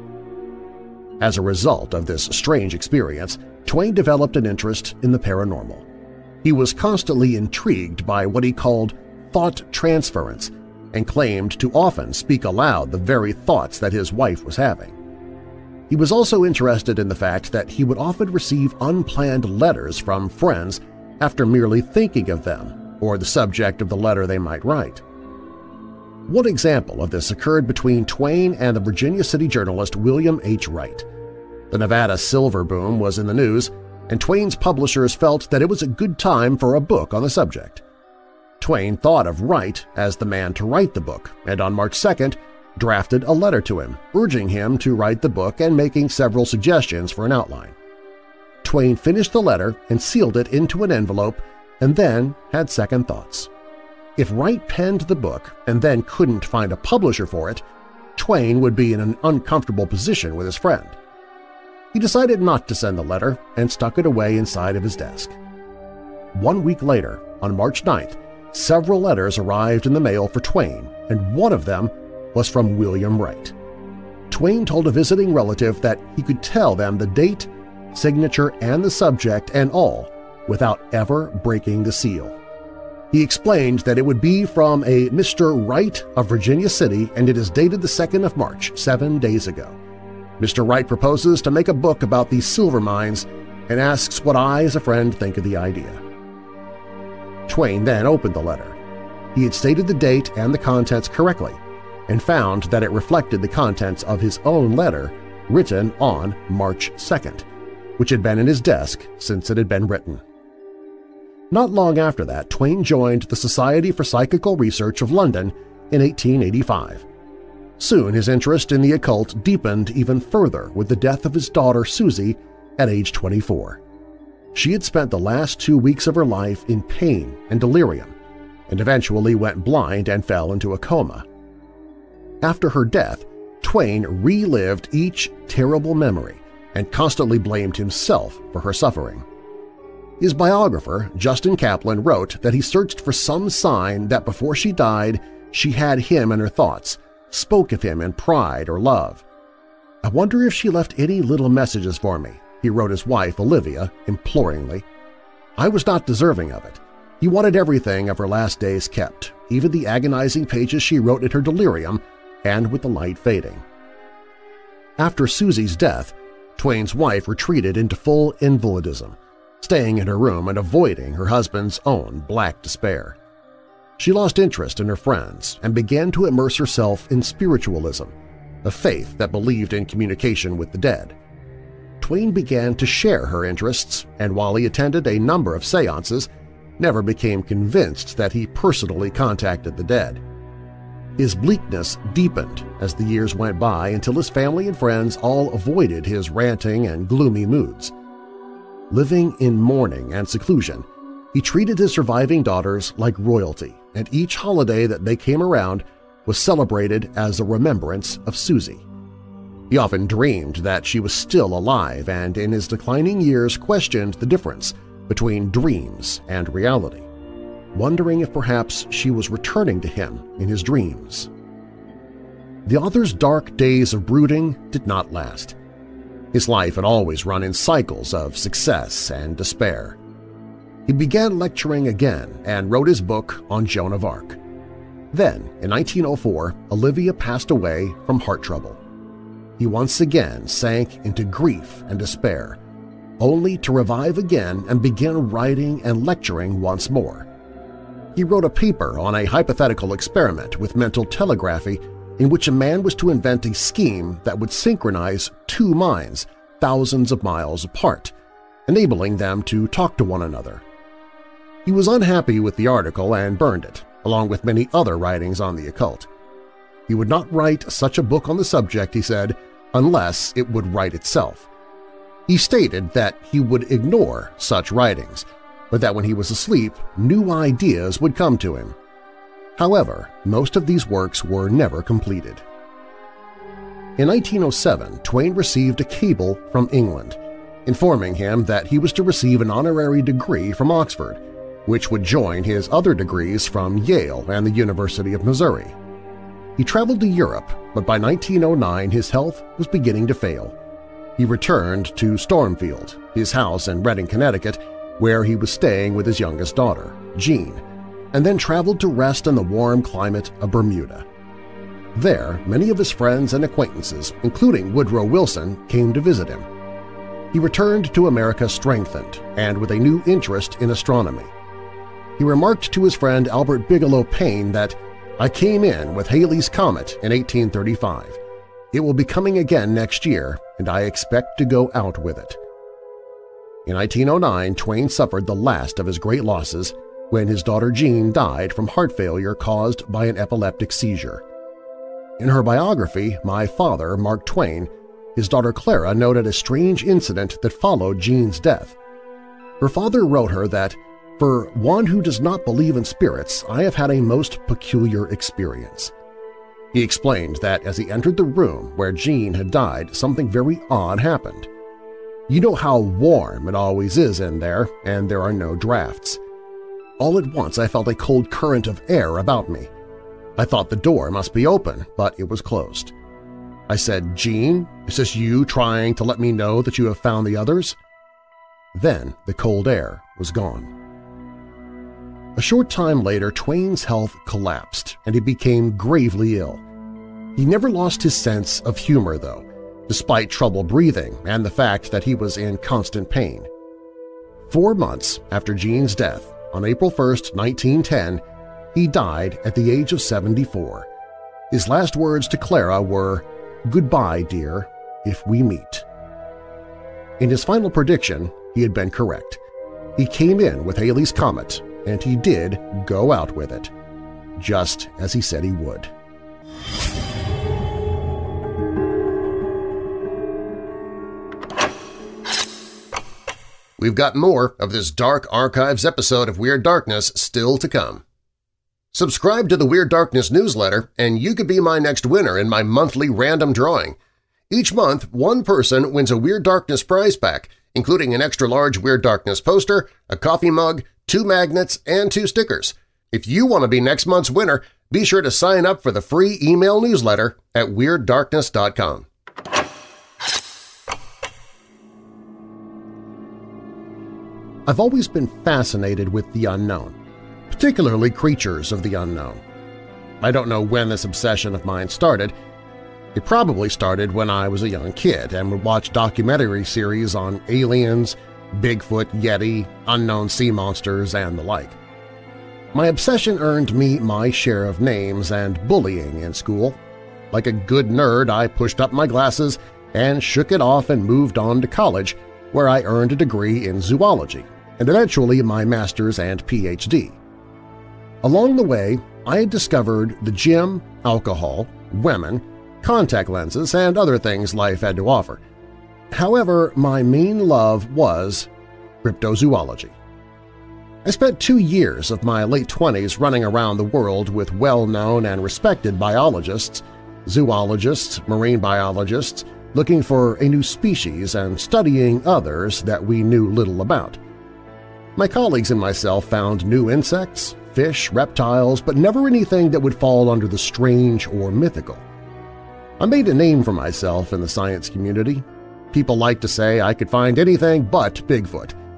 As a result of this strange experience, Twain developed an interest in the paranormal. He was constantly intrigued by what he called thought transference and claimed to often speak aloud the very thoughts that his wife was having. He was also interested in the fact that he would often receive unplanned letters from friends after merely thinking of them or the subject of the letter they might write. One example of this occurred between Twain and the Virginia City journalist William H. Wright. The Nevada silver boom was in the news, and Twain's publishers felt that it was a good time for a book on the subject. Twain thought of Wright as the man to write the book, and on March second drafted a letter to him, urging him to write the book and making several suggestions for an outline. Twain finished the letter and sealed it into an envelope and then had second thoughts. If Wright penned the book and then couldn't find a publisher for it, Twain would be in an uncomfortable position with his friend. He decided not to send the letter and stuck it away inside of his desk. One week later, on March ninth, several letters arrived in the mail for Twain, and one of them was from William Wright. Twain told a visiting relative that he could tell them the date, signature, and the subject and all without ever breaking the seal. He explained that it would be from a Mister Wright of Virginia City, and it is dated the second of March, seven days ago. Mister Wright proposes to make a book about these silver mines and asks what I, as a friend, think of the idea. Twain then opened the letter. He had stated the date and the contents correctly and found that it reflected the contents of his own letter written on March second, which had been in his desk since it had been written. Not long after that, Twain joined the Society for Psychical Research of London in eighteen eighty-five. Soon his interest in the occult deepened even further with the death of his daughter Susie at age twenty-four. She had spent the last two weeks of her life in pain and delirium, and eventually went blind and fell into a coma. After her death, Twain relived each terrible memory and constantly blamed himself for her suffering. His biographer, Justin Kaplan, wrote that he searched for some sign that before she died she had him in her thoughts, spoke of him in pride or love. "I wonder if she left any little messages for me," he wrote his wife Olivia imploringly. "I was not deserving of it." He wanted everything of her last days kept, even the agonizing pages she wrote in her delirium and with the light fading. After Susie's death, Twain's wife retreated into full invalidism, staying in her room and avoiding her husband's own black despair. She lost interest in her friends and began to immerse herself in spiritualism, a faith that believed in communication with the dead. Twain began to share her interests, and while he attended a number of seances, never became convinced that he personally contacted the dead. His bleakness deepened as the years went by until his family and friends all avoided his ranting and gloomy moods. Living in mourning and seclusion, he treated his surviving daughters like royalty, and each holiday that they came around was celebrated as a remembrance of Susie. He often dreamed that she was still alive and in his declining years questioned the difference between dreams and reality, wondering if perhaps she was returning to him in his dreams. The author's dark days of brooding did not last. His life had always run in cycles of success and despair. He began lecturing again and wrote his book on Joan of Arc. Then, in nineteen oh four, Olivia passed away from heart trouble. He once again sank into grief and despair, only to revive again and begin writing and lecturing once more. He wrote a paper on a hypothetical experiment with mental telegraphy in which a man was to invent a scheme that would synchronize two minds thousands of miles apart, enabling them to talk to one another. He was unhappy with the article and burned it, along with many other writings on the occult. He would not write such a book on the subject, he said, unless it would write itself. He stated that he would ignore such writings, but that when he was asleep, new ideas would come to him. However, most of these works were never completed. In nineteen oh seven, Twain received a cable from England, informing him that he was to receive an honorary degree from Oxford, which would join his other degrees from Yale and the University of Missouri. He traveled to Europe, but by nineteen oh nine his health was beginning to fail. He returned to Stormfield, his house in Redding, Connecticut, where he was staying with his youngest daughter, Jean, and then traveled to rest in the warm climate of Bermuda. There, many of his friends and acquaintances, including Woodrow Wilson, came to visit him. He returned to America strengthened and with a new interest in astronomy. He remarked to his friend Albert Bigelow Paine that, "I came in with Halley's Comet in eighteen thirty-five. It will be coming again next year, and I expect to go out with it." In nineteen oh nine, Twain suffered the last of his great losses when his daughter Jean died from heart failure caused by an epileptic seizure. In her biography, My Father, Mark Twain, his daughter Clara noted a strange incident that followed Jean's death. Her father wrote her that, "For one who does not believe in spirits, I have had a most peculiar experience." He explained that as he entered the room where Jean had died, something very odd happened. "You know how warm it always is in there, and there are no drafts. All at once I felt a cold current of air about me. I thought the door must be open, but it was closed. I said, 'Jean, is this you trying to let me know that you have found the others?' Then the cold air was gone." A short time later, Twain's health collapsed and he became gravely ill. He never lost his sense of humor, though, despite trouble breathing and the fact that he was in constant pain. Four months after Jean's death, on April first, nineteen ten, he died at the age of seventy-four. His last words to Clara were, "Goodbye, dear, if we meet." In his final prediction, he had been correct. He came in with Halley's Comet, and he did go out with it, just as he said he would. We've got more of this Dark Archives episode of Weird Darkness still to come. Subscribe to the Weird Darkness newsletter and you could be my next winner in my monthly random drawing. Each month, one person wins a Weird Darkness prize pack, including an extra-large Weird Darkness poster, a coffee mug, two magnets, and two stickers. If you want to be next month's winner, be sure to sign up for the free email newsletter at weird darkness dot com. I've always been fascinated with the unknown, particularly creatures of the unknown. I don't know when this obsession of mine started. It probably started when I was a young kid and would watch documentary series on aliens, Bigfoot, Yeti, unknown sea monsters, and the like. My obsession earned me my share of names and bullying in school. Like a good nerd, I pushed up my glasses and shook it off and moved on to college, where I earned a degree in zoology and eventually my master's and P H D. Along the way, I had discovered the gym, alcohol, women, contact lenses, and other things life had to offer. However, my main love was cryptozoology. I spent two years of my late twenties running around the world with well-known and respected biologists, zoologists, marine biologists, looking for a new species and studying others that we knew little about. My colleagues and myself found new insects, fish, reptiles, but never anything that would fall under the strange or mythical. I made a name for myself in the science community. People like to say I could find anything but Bigfoot.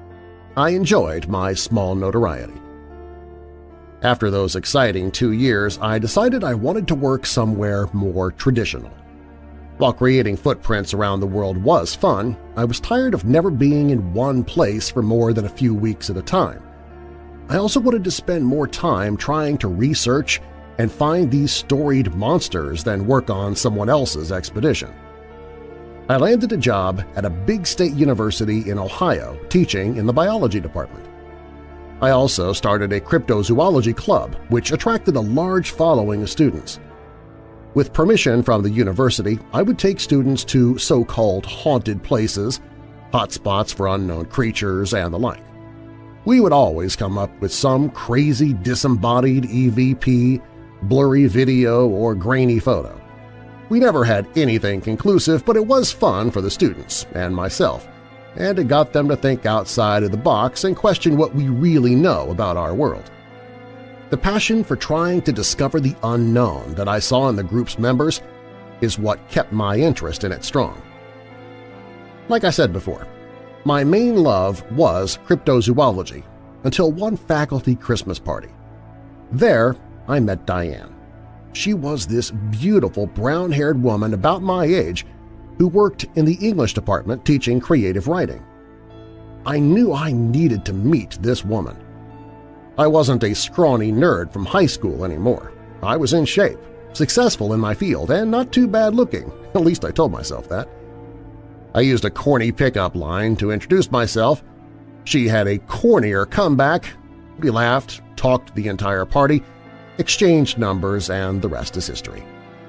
I enjoyed my small notoriety. After those exciting two years, I decided I wanted to work somewhere more traditional. While creating footprints around the world was fun, I was tired of never being in one place for more than a few weeks at a time. I also wanted to spend more time trying to research and find these storied monsters than work on someone else's expedition. I landed a job at a big state university in Ohio teaching in the biology department. I also started a cryptozoology club, which attracted a large following of students. With permission from the university, I would take students to so-called haunted places, hotspots for unknown creatures, and the like. We would always come up with some crazy disembodied E V P, blurry video, or grainy photo. We never had anything conclusive, but it was fun for the students and myself, and it got them to think outside of the box and question what we really know about our world. The passion for trying to discover the unknown that I saw in the group's members is what kept my interest in it strong. Like I said before, my main love was cryptozoology until one faculty Christmas party. There, I met Diane. She was this beautiful brown-haired woman about my age who worked in the English department teaching creative writing. I knew I needed to meet this woman. I wasn't a scrawny nerd from high school anymore. I was in shape, successful in my field, and not too bad looking, at least I told myself that. I used a corny pickup line to introduce myself. She had a cornier comeback. We laughed, talked the entire party, exchanged numbers, and the rest is history.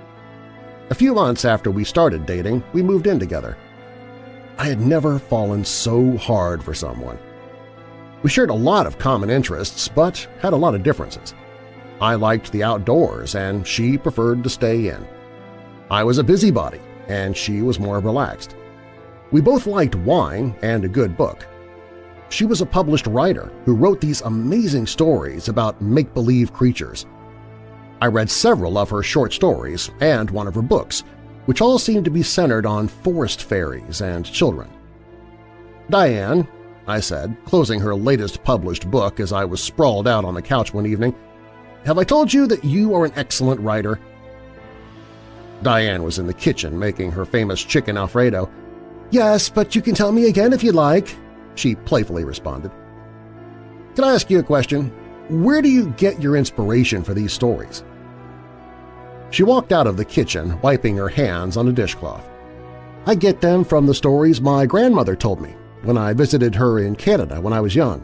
A few months after we started dating, we moved in together. I had never fallen so hard for someone. We shared a lot of common interests, but had a lot of differences. I liked the outdoors, and she preferred to stay in. I was a busybody, and she was more relaxed. We both liked wine and a good book. She was a published writer who wrote these amazing stories about make-believe creatures. I read several of her short stories and one of her books, which all seemed to be centered on forest fairies and children. "Diane," I said, closing her latest published book as I was sprawled out on the couch one evening, "have I told you that you are an excellent writer?" Diane was in the kitchen making her famous chicken Alfredo. "Yes, but you can tell me again if you'd like," she playfully responded. "Can I ask you a question? Where do you get your inspiration for these stories?" She walked out of the kitchen, wiping her hands on a dishcloth. "I get them from the stories my grandmother told me when I visited her in Canada when I was young."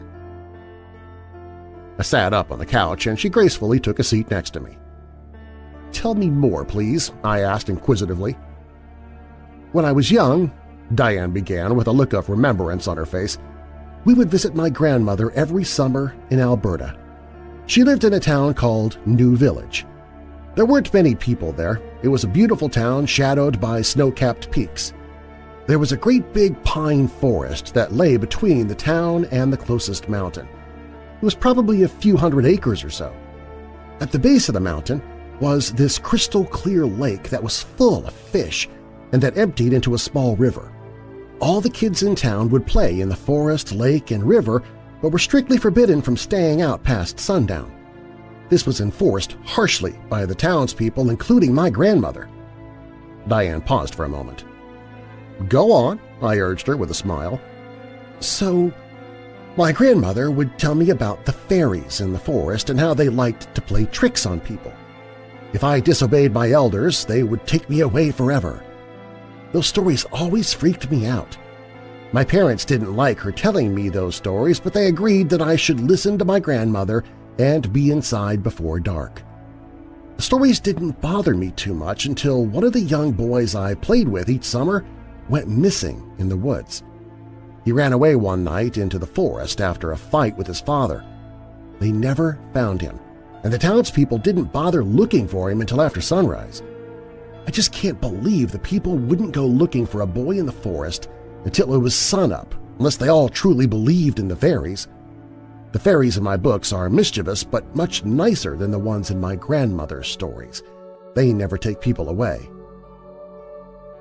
I sat up on the couch and she gracefully took a seat next to me. "Tell me more, please," I asked inquisitively. "When I was young," Diane began with a look of remembrance on her face, "we would visit my grandmother every summer in Alberta. She lived in a town called New Village. There weren't many people there. It was a beautiful town shadowed by snow-capped peaks. There was a great big pine forest that lay between the town and the closest mountain. It was probably a few hundred acres or so. At the base of the mountain was this crystal-clear lake that was full of fish and that emptied into a small river. All the kids in town would play in the forest, lake, and river, but were strictly forbidden from staying out past sundown. This was enforced harshly by the townspeople, including my grandmother." Diane paused for a moment. "Go on," I urged her with a smile. "So, my grandmother would tell me about the fairies in the forest and how they liked to play tricks on people. If I disobeyed my elders, they would take me away forever. Those stories always freaked me out. My parents didn't like her telling me those stories, but they agreed that I should listen to my grandmother and be inside before dark. The stories didn't bother me too much until one of the young boys I played with each summer went missing in the woods. He ran away one night into the forest after a fight with his father. They never found him, and the townspeople didn't bother looking for him until after sunrise. I just can't believe the people wouldn't go looking for a boy in the forest until it was sunup, unless they all truly believed in the fairies. The fairies in my books are mischievous but much nicer than the ones in my grandmother's stories. They never take people away."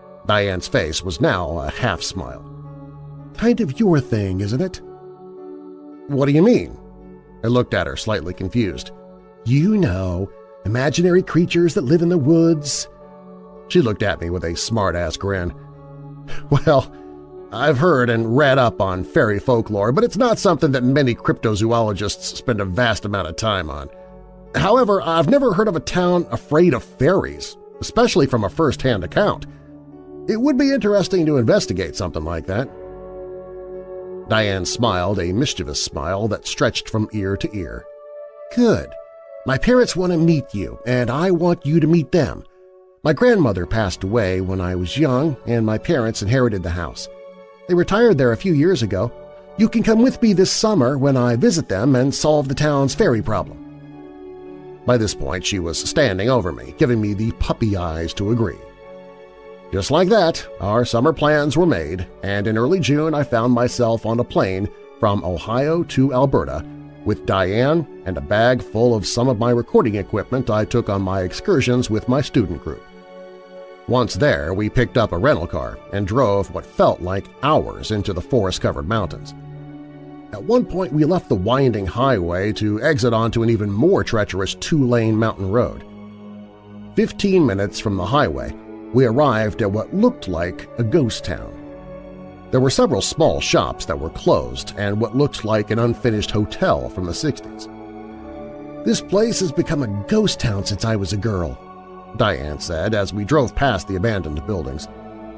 Diane's face was now a half-smile. "Kind of your thing, isn't it?" What do you mean? I looked at her, slightly confused. You know, imaginary creatures that live in the woods. She looked at me with a smart-ass grin. Well, I've heard and read up on fairy folklore, but it's not something that many cryptozoologists spend a vast amount of time on. However, I've never heard of a town afraid of fairies, especially from a first-hand account. It would be interesting to investigate something like that. Diane smiled, a mischievous smile that stretched from ear to ear. Good. My parents want to meet you, and I want you to meet them. My grandmother passed away when I was young, and my parents inherited the house. They retired there a few years ago. You can come with me this summer when I visit them and solve the town's fairy problem. By this point, she was standing over me, giving me the puppy eyes to agree. Just like that, our summer plans were made, and in early June I found myself on a plane from Ohio to Alberta with Diane and a bag full of some of my recording equipment I took on my excursions with my student group. Once there, we picked up a rental car and drove what felt like hours into the forest-covered mountains. At one point, we left the winding highway to exit onto an even more treacherous two-lane mountain road. Fifteen minutes from the highway, we arrived at what looked like a ghost town. There were several small shops that were closed and what looked like an unfinished hotel from the sixties. This place has become a ghost town since I was a girl, Diane said as we drove past the abandoned buildings.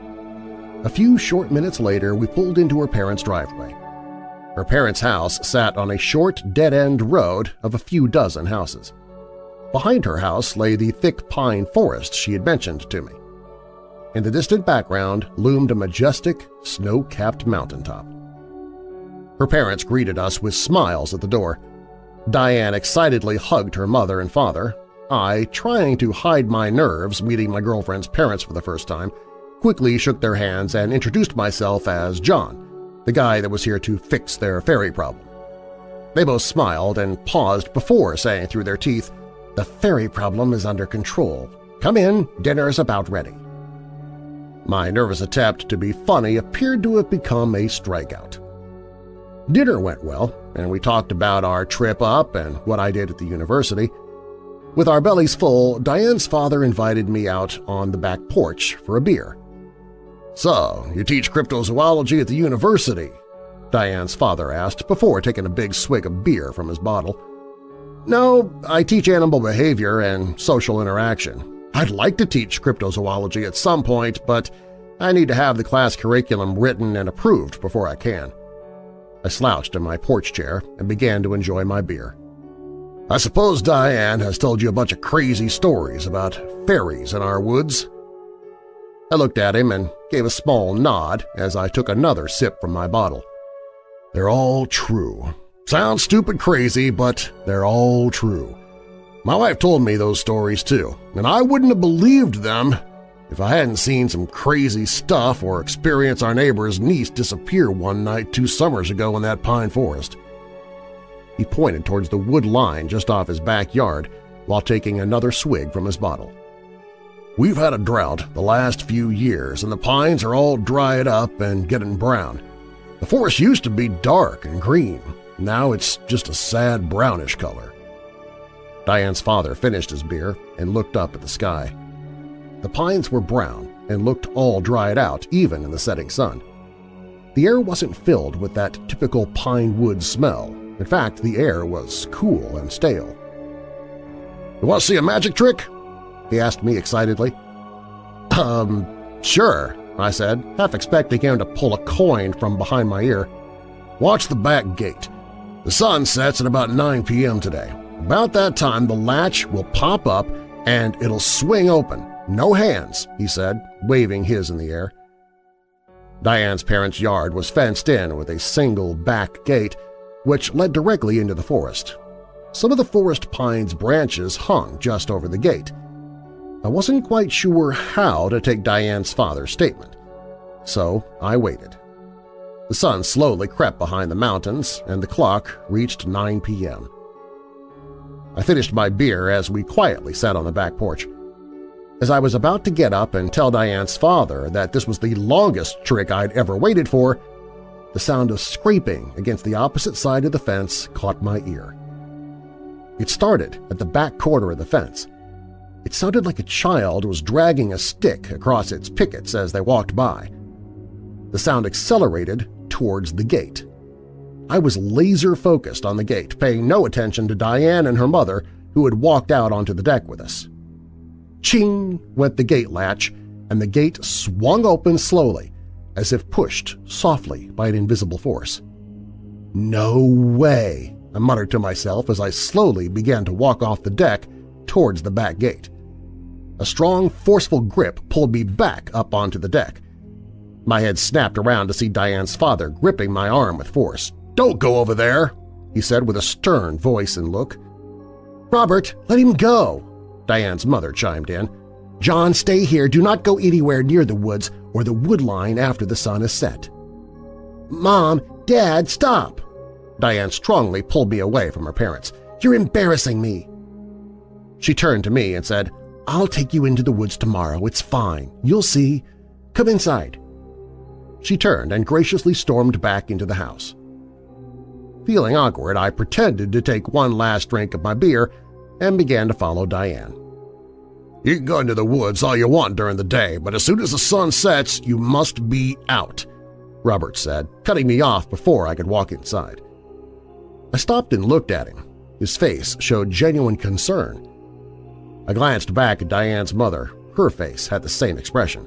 A few short minutes later, we pulled into her parents' driveway. Her parents' house sat on a short, dead-end road of a few dozen houses. Behind her house lay the thick pine forest she had mentioned to me. In the distant background loomed a majestic, snow-capped mountaintop. Her parents greeted us with smiles at the door. Diane excitedly hugged her mother and father. I, trying to hide my nerves meeting my girlfriend's parents for the first time, quickly shook their hands and introduced myself as John, the guy that was here to fix their fairy problem. They both smiled and paused before saying through their teeth, "The fairy problem is under control. Come in, dinner's about ready." My nervous attempt to be funny appeared to have become a strikeout. Dinner went well, and we talked about our trip up and what I did at the university. With our bellies full, Diane's father invited me out on the back porch for a beer. "So, you teach cryptozoology at the university?" Diane's father asked before taking a big swig of beer from his bottle. "No, I teach animal behavior and social interaction. I'd like to teach cryptozoology at some point, but I need to have the class curriculum written and approved before I can." I slouched in my porch chair and began to enjoy my beer. "I suppose Diane has told you a bunch of crazy stories about fairies in our woods?" I looked at him and gave a small nod as I took another sip from my bottle. "They're all true. Sounds stupid crazy, but they're all true. My wife told me those stories too, and I wouldn't have believed them if I hadn't seen some crazy stuff or experienced our neighbor's niece disappear one night two summers ago in that pine forest." He pointed towards the wood line just off his backyard while taking another swig from his bottle. "We've had a drought the last few years, and the pines are all dried up and getting brown. The forest used to be dark and green. Now it's just a sad brownish color." Diane's father finished his beer and looked up at the sky. The pines were brown and looked all dried out even in the setting sun. The air wasn't filled with that typical pine wood smell. In fact, the air was cool and stale. "You want to see a magic trick?" he asked me excitedly. Um, sure, I said, half expecting him to pull a coin from behind my ear. "Watch the back gate. The sun sets at about nine p m today. About that time, the latch will pop up and it'll swing open. No hands," he said, waving his in the air. Diane's parents' yard was fenced in with a single back gate, which led directly into the forest. Some of the forest pine's branches hung just over the gate. I wasn't quite sure how to take Diane's father's statement, so I waited. The sun slowly crept behind the mountains, and the clock reached nine p m I finished my beer as we quietly sat on the back porch. As I was about to get up and tell Diane's father that this was the longest trick I'd ever waited for, The sound of scraping against the opposite side of the fence caught my ear. It started at the back corner of the fence. It sounded like a child was dragging a stick across its pickets as they walked by. The sound accelerated towards the gate. I was laser-focused on the gate, paying no attention to Diane and her mother, who had walked out onto the deck with us. Ching went the gate latch, and the gate swung open slowly, as if pushed softly by an invisible force. "No way!" I muttered to myself as I slowly began to walk off the deck towards the back gate. A strong, forceful grip pulled me back up onto the deck. My head snapped around to see Diane's father gripping my arm with force. "Don't go over there," he said with a stern voice and look. "Robert, let him go," Diane's mother chimed in. "John, stay here. Do not go anywhere near the woods or the wood line after the sun is set." "Mom, Dad, stop!" Diane strongly pulled me away from her parents. "You're embarrassing me." She turned to me and said, "I'll take you into the woods tomorrow. It's fine. You'll see. Come inside." She turned and graciously stormed back into the house. Feeling awkward, I pretended to take one last drink of my beer and began to follow Diane. "You can go into the woods all you want during the day, but as soon as the sun sets, you must be out," Robert said, cutting me off before I could walk inside. I stopped and looked at him. His face showed genuine concern. I glanced back at Diane's mother. Her face had the same expression.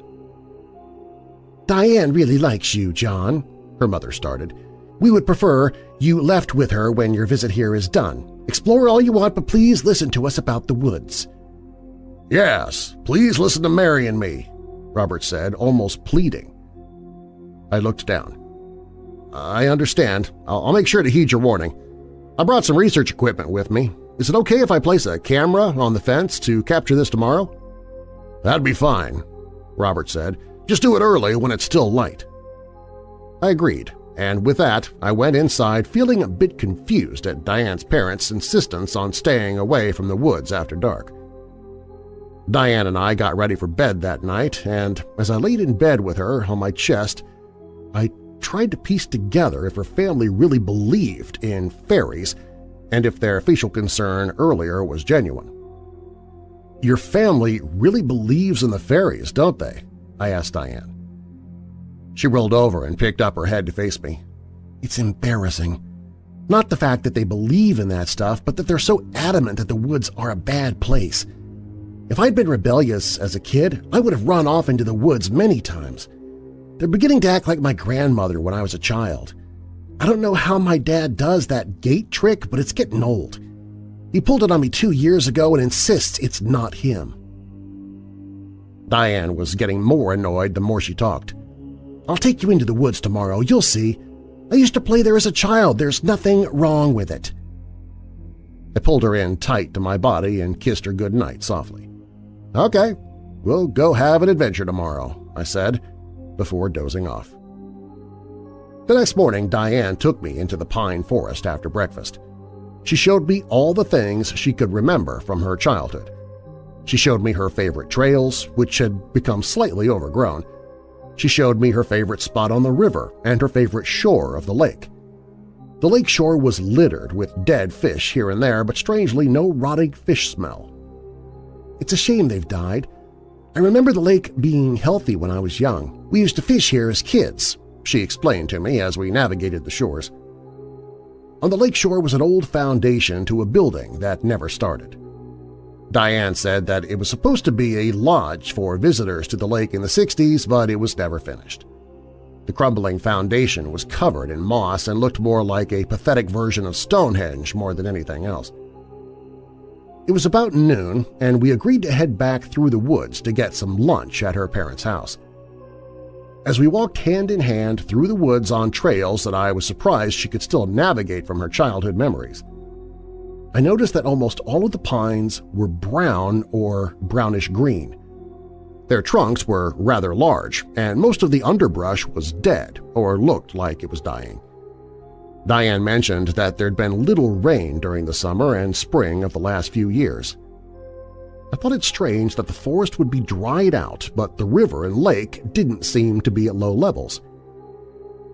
"Diane really likes you, John," her mother started. "We would prefer you left with her when your visit here is done. Explore all you want, but please listen to us about the woods." "Yes, please listen to Mary and me," Robert said, almost pleading. I looked down. "I understand. I'll, I'll make sure to heed your warning. I brought some research equipment with me. Is it okay if I place a camera on the fence to capture this tomorrow?" "That'd be fine," Robert said. "Just do it early when it's still light." I agreed, and with that I went inside feeling a bit confused at Diane's parents' insistence on staying away from the woods after dark. Diane and I got ready for bed that night, and as I laid in bed with her on my chest, I tried to piece together if her family really believed in fairies and if their facial concern earlier was genuine. "Your family really believes in the fairies, don't they?" I asked Diane. She rolled over and picked up her head to face me. "It's embarrassing. Not the fact that they believe in that stuff, but that they're so adamant that the woods are a bad place. If I'd been rebellious as a kid, I would have run off into the woods many times. They're beginning to act like my grandmother when I was a child. I don't know how my dad does that gate trick, but it's getting old. He pulled it on me two years ago and insists it's not him." Diane was getting more annoyed the more she talked. "I'll take you into the woods tomorrow. You'll see. I used to play there as a child. There's nothing wrong with it." I pulled her in tight to my body and kissed her good night softly. "Okay, we'll go have an adventure tomorrow," I said, before dozing off. The next morning, Diane took me into the pine forest after breakfast. She showed me all the things she could remember from her childhood. She showed me her favorite trails, which had become slightly overgrown. She showed me her favorite spot on the river and her favorite shore of the lake. The lake shore was littered with dead fish here and there, but strangely no rotting fish smell. "It's a shame they've died. I remember the lake being healthy when I was young. We used to fish here as kids," she explained to me as we navigated the shores. On the lake shore was an old foundation to a building that never started. Diane said that it was supposed to be a lodge for visitors to the lake in the sixties, but it was never finished. The crumbling foundation was covered in moss and looked more like a pathetic version of Stonehenge more than anything else. It was about noon, and we agreed to head back through the woods to get some lunch at her parents' house. As we walked hand-in-hand through the woods on trails that I was surprised she could still navigate from her childhood memories, I noticed that almost all of the pines were brown or brownish-green. Their trunks were rather large, and most of the underbrush was dead or looked like it was dying. Diane mentioned that there'd been little rain during the summer and spring of the last few years. I thought it strange that the forest would be dried out, but the river and lake didn't seem to be at low levels.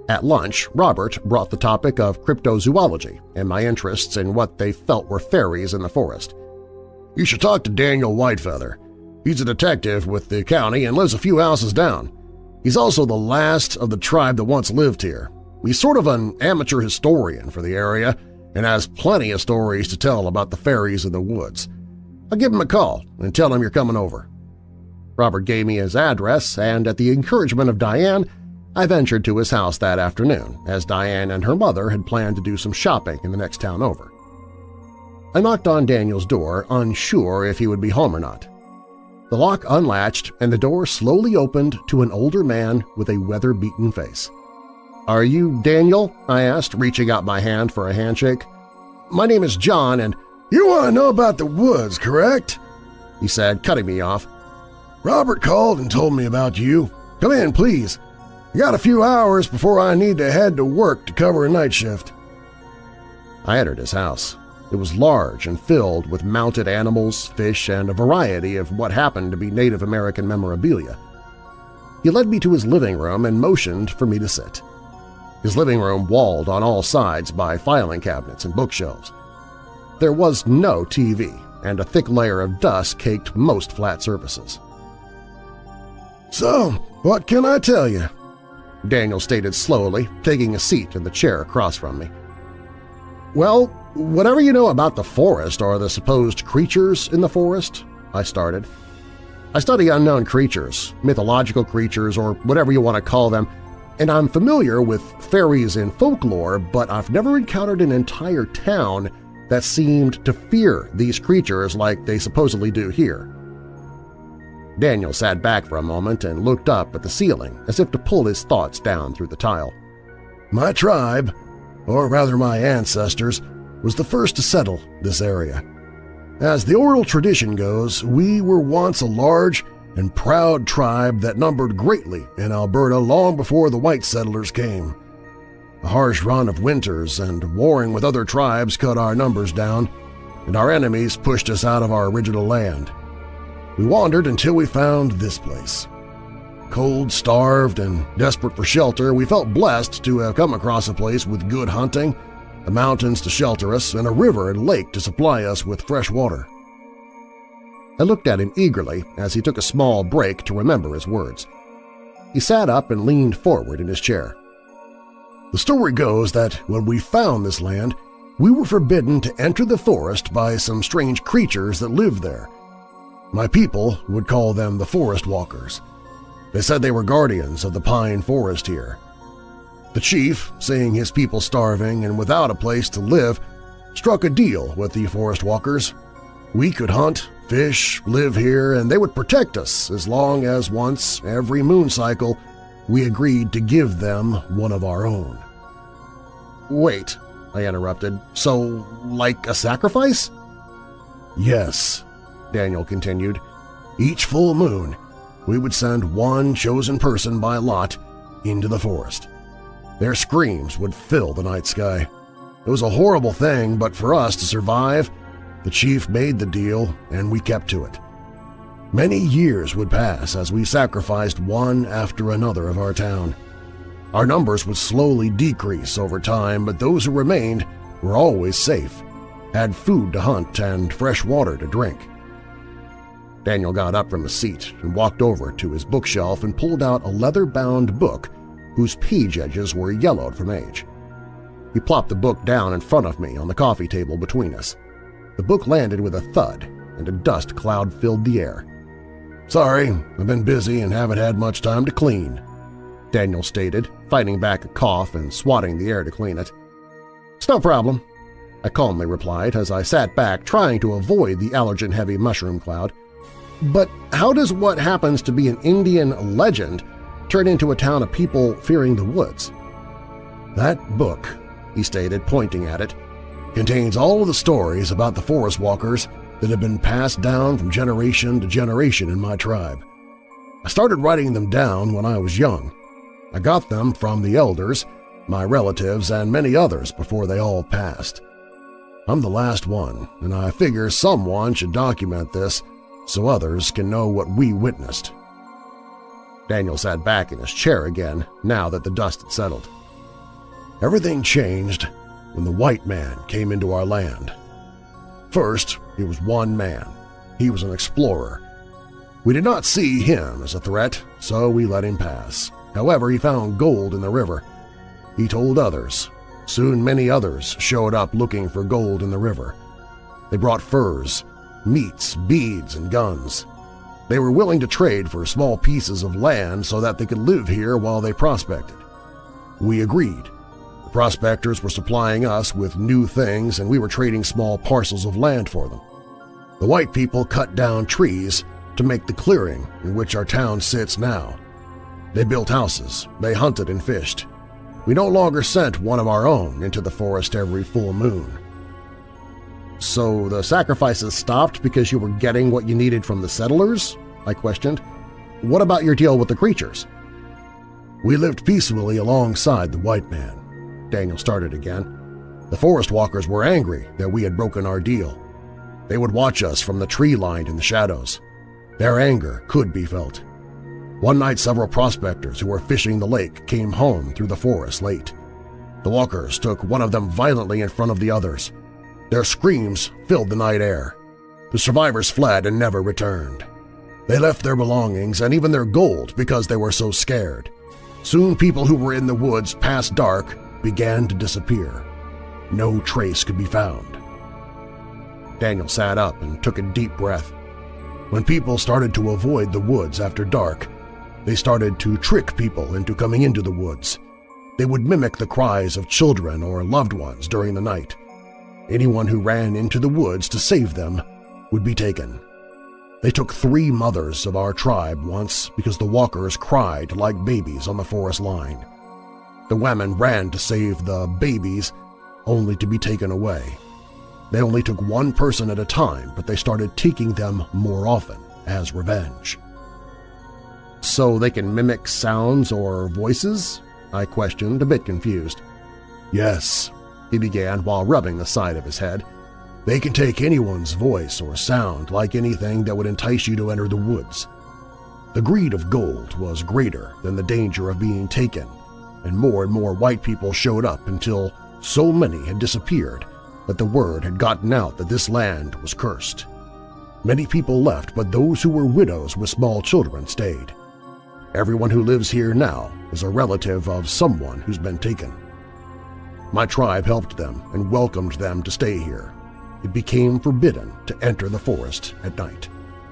At lunch, Robert brought the topic of cryptozoology and my interests in what they felt were fairies in the forest. "You should talk to Daniel Whitefeather. He's a detective with the county and lives a few houses down. He's also the last of the tribe that once lived here. He's sort of an amateur historian for the area and has plenty of stories to tell about the fairies in the woods. I'll give him a call and tell him you're coming over." Robert gave me his address, and at the encouragement of Diane, I ventured to his house that afternoon, as Diane and her mother had planned to do some shopping in the next town over. I knocked on Daniel's door, unsure if he would be home or not. The lock unlatched, and the door slowly opened to an older man with a weather-beaten face. "Are you Daniel?" I asked, reaching out my hand for a handshake. "My name is John, and—" "You want to know about the woods, correct?" he said, cutting me off. "Robert called and told me about you. Come in, please. I got a few hours before I need to head to work to cover a night shift." I entered his house. It was large and filled with mounted animals, fish, and a variety of what happened to be Native American memorabilia. He led me to his living room and motioned for me to sit. His living room walled on all sides by filing cabinets and bookshelves. There was no T V, and a thick layer of dust caked most flat surfaces. "So, what can I tell you?" Daniel stated slowly, taking a seat in the chair across from me. "Well, whatever you know about the forest or the supposed creatures in the forest," I started. "I study unknown creatures, mythological creatures, or whatever you want to call them, and I'm familiar with fairies in folklore, but I've never encountered an entire town that seemed to fear these creatures like they supposedly do here." Daniel sat back for a moment and looked up at the ceiling as if to pull his thoughts down through the tile. "My tribe, or rather my ancestors, was the first to settle this area. As the oral tradition goes, we were once a large and proud tribe that numbered greatly in Alberta long before the white settlers came. A harsh run of winters and warring with other tribes cut our numbers down, and our enemies pushed us out of our original land. We wandered until we found this place. Cold, starved, and desperate for shelter, we felt blessed to have come across a place with good hunting, the mountains to shelter us, and a river and lake to supply us with fresh water." I looked at him eagerly as he took a small break to remember his words. He sat up and leaned forward in his chair. "The story goes that when we found this land, we were forbidden to enter the forest by some strange creatures that lived there. My people would call them the Forest Walkers. They said they were guardians of the pine forest here. The chief, seeing his people starving and without a place to live, struck a deal with the Forest Walkers. We could hunt, fish, live here, and they would protect us as long as once every moon cycle we agreed to give them one of our own." "Wait," I interrupted, "so like a sacrifice?" "Yes," Daniel continued. "Each full moon, we would send one chosen person by lot into the forest. Their screams would fill the night sky. It was a horrible thing, but for us to survive, the chief made the deal and we kept to it. Many years would pass as we sacrificed one after another of our town. Our numbers would slowly decrease over time, but those who remained were always safe, had food to hunt and fresh water to drink." Daniel got up from his seat and walked over to his bookshelf and pulled out a leather-bound book whose page edges were yellowed from age. He plopped the book down in front of me on the coffee table between us. The book landed with a thud, and a dust cloud filled the air. "Sorry, I've been busy and haven't had much time to clean," Daniel stated, fighting back a cough and swatting the air to clean it. "It's no problem," I calmly replied as I sat back trying to avoid the allergen-heavy mushroom cloud. "But how does what happens to be an Indian legend turn into a town of people fearing the woods?" "That book," he stated, pointing at it, "contains all of the stories about the Forest Walkers that have been passed down from generation to generation in my tribe. I started writing them down when I was young. I got them from the elders, my relatives, and many others before they all passed. I'm the last one, and I figure someone should document this so others can know what we witnessed." Daniel sat back in his chair again now that the dust had settled. Everything changed when the white man came into our land. First, it was one man. He was an explorer. We did not see him as a threat, so we let him pass. However, he found gold in the river. He told others. Soon many others showed up looking for gold in the river. They brought furs, meats, beads, and guns. They were willing to trade for small pieces of land so that they could live here while they prospected. We agreed. The prospectors were supplying us with new things and we were trading small parcels of land for them. The white people cut down trees to make the clearing in which our town sits now. They built houses, they hunted and fished. We no longer sent one of our own into the forest every full moon. So the sacrifices stopped because you were getting what you needed from the settlers? I questioned. What about your deal with the creatures? We lived peacefully alongside the white man. Daniel started again. The forest walkers were angry that we had broken our deal. They would watch us from the tree line in the shadows. Their anger could be felt. One night several prospectors who were fishing the lake came home through the forest late. The walkers took one of them violently in front of the others. Their screams filled the night air. The survivors fled and never returned. They left their belongings and even their gold because they were so scared. Soon people who were in the woods past dark began to disappear. No trace could be found. Daniel sat up and took a deep breath. When people started to avoid the woods after dark, they started to trick people into coming into the woods. They would mimic the cries of children or loved ones during the night. Anyone who ran into the woods to save them would be taken. They took three mothers of our tribe once because the walkers cried like babies on the forest line. The women ran to save the babies, only to be taken away. They only took one person at a time, but they started taking them more often as revenge. So they can mimic sounds or voices? I questioned, a bit confused. Yes, he began while rubbing the side of his head. They can take anyone's voice or sound like anything that would entice you to enter the woods. The greed of gold was greater than the danger of being taken, and more and more white people showed up until so many had disappeared that the word had gotten out that this land was cursed. Many people left, but those who were widows with small children stayed. Everyone who lives here now is a relative of someone who's been taken. My tribe helped them and welcomed them to stay here. It became forbidden to enter the forest at night.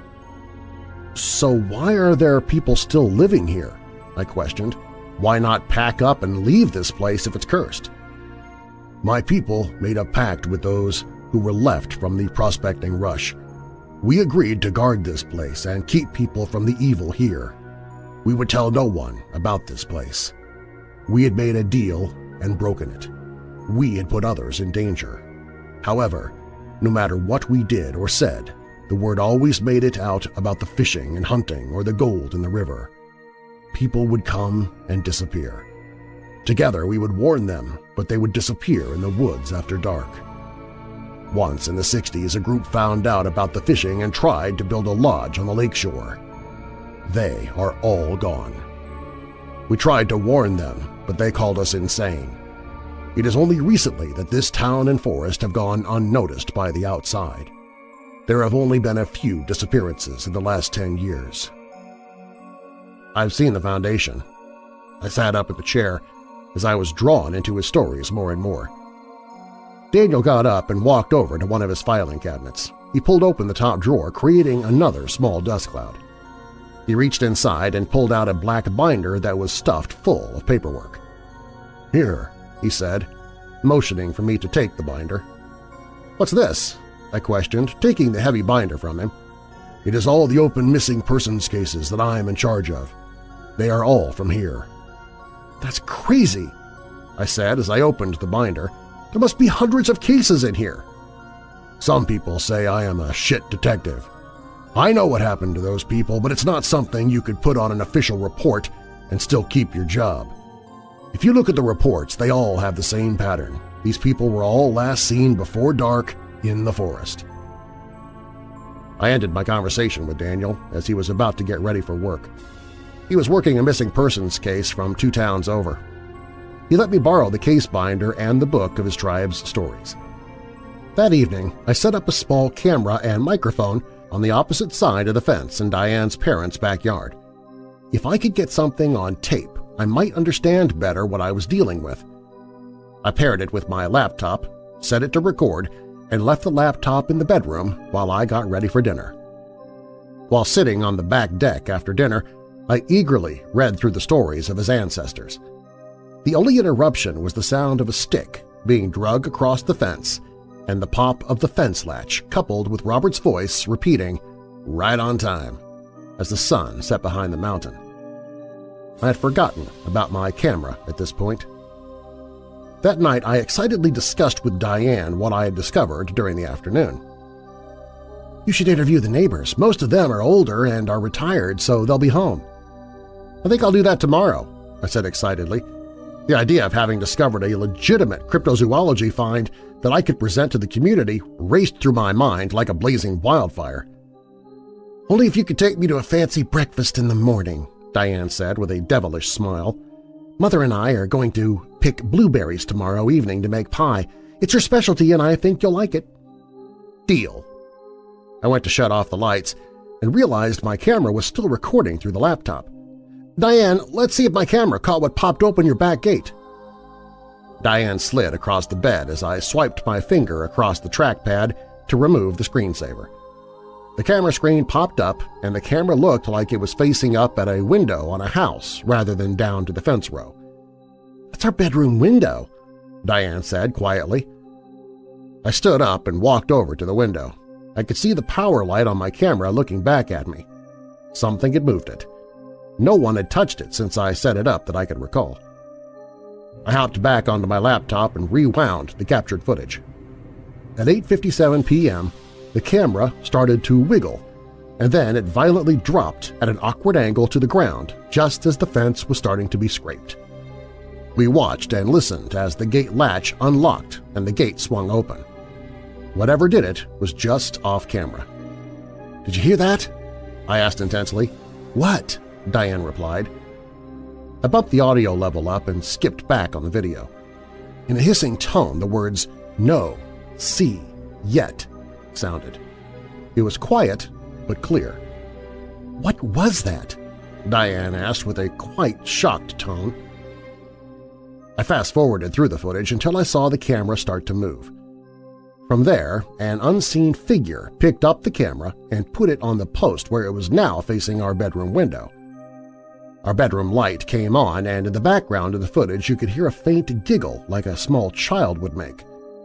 So why are there people still living here? I questioned. Why not pack up and leave this place if it's cursed? My people made a pact with those who were left from the prospecting rush. We agreed to guard this place and keep people from the evil here. We would tell no one about this place. We had made a deal and broken it. We had put others in danger. However, no matter what we did or said, the word always made it out about the fishing and hunting or the gold in the river. People would come and disappear. Together we would warn them, but they would disappear in the woods after dark. Once in the sixties, a group found out about the fishing and tried to build a lodge on the lakeshore. They are all gone. We tried to warn them, but they called us insane. It is only recently that this town and forest have gone unnoticed by the outside. There have only been a few disappearances in the last ten years. I've seen the foundation. I sat up in the chair as I was drawn into his stories more and more. Daniel got up and walked over to one of his filing cabinets. He pulled open the top drawer, creating another small dust cloud. He reached inside and pulled out a black binder that was stuffed full of paperwork. "Here," he said, motioning for me to take the binder. "What's this?" I questioned, taking the heavy binder from him. "It is all the open missing persons cases that I am in charge of. They are all from here." "That's crazy," I said as I opened the binder. "There must be hundreds of cases in here." "Some people say I am a shit detective. I know what happened to those people, but it's not something you could put on an official report and still keep your job. If you look at the reports, they all have the same pattern. These people were all last seen before dark in the forest." I ended my conversation with Daniel as he was about to get ready for work. He was working a missing persons case from two towns over. He let me borrow the case binder and the book of his tribe's stories. That evening, I set up a small camera and microphone on the opposite side of the fence in Diane's parents' backyard. If I could get something on tape, I might understand better what I was dealing with. I paired it with my laptop, set it to record, and left the laptop in the bedroom while I got ready for dinner. While sitting on the back deck after dinner, I eagerly read through the stories of his ancestors. The only interruption was the sound of a stick being dragged across the fence and the pop of the fence latch coupled with Robert's voice repeating, "Right on time," as the sun set behind the mountain. I had forgotten about my camera at this point. That night I excitedly discussed with Diane what I had discovered during the afternoon. "You should interview the neighbors. Most of them are older and are retired, so they'll be home." "I think I'll do that tomorrow," I said excitedly. The idea of having discovered a legitimate cryptozoology find that I could present to the community raced through my mind like a blazing wildfire. "Only if you could take me to a fancy breakfast in the morning," Diane said with a devilish smile. "Mother and I are going to pick blueberries tomorrow evening to make pie. It's her specialty and I think you'll like it." "Deal." I went to shut off the lights and realized my camera was still recording through the laptop. "Diane, let's see if my camera caught what popped open your back gate." Diane slid across the bed as I swiped my finger across the trackpad to remove the screensaver. The camera screen popped up and the camera looked like it was facing up at a window on a house rather than down to the fence row. "That's our bedroom window," Diane said quietly. I stood up and walked over to the window. I could see the power light on my camera looking back at me. Something had moved it. No one had touched it since I set it up that I could recall. I hopped back onto my laptop and rewound the captured footage. At eight fifty-seven p m, the camera started to wiggle, and then it violently dropped at an awkward angle to the ground just as the fence was starting to be scraped. We watched and listened as the gate latch unlocked and the gate swung open. Whatever did it was just off camera. "Did you hear that?" I asked intensely. "What?" Diane replied. I bumped the audio level up and skipped back on the video. In a hissing tone, the words "no," "see," "yet" sounded. It was quiet but clear. "What was that?" Diane asked with a quite shocked tone. I fast-forwarded through the footage until I saw the camera start to move. From there, an unseen figure picked up the camera and put it on the post where it was now facing our bedroom window. Our bedroom light came on, and in the background of the footage you could hear a faint giggle like a small child would make.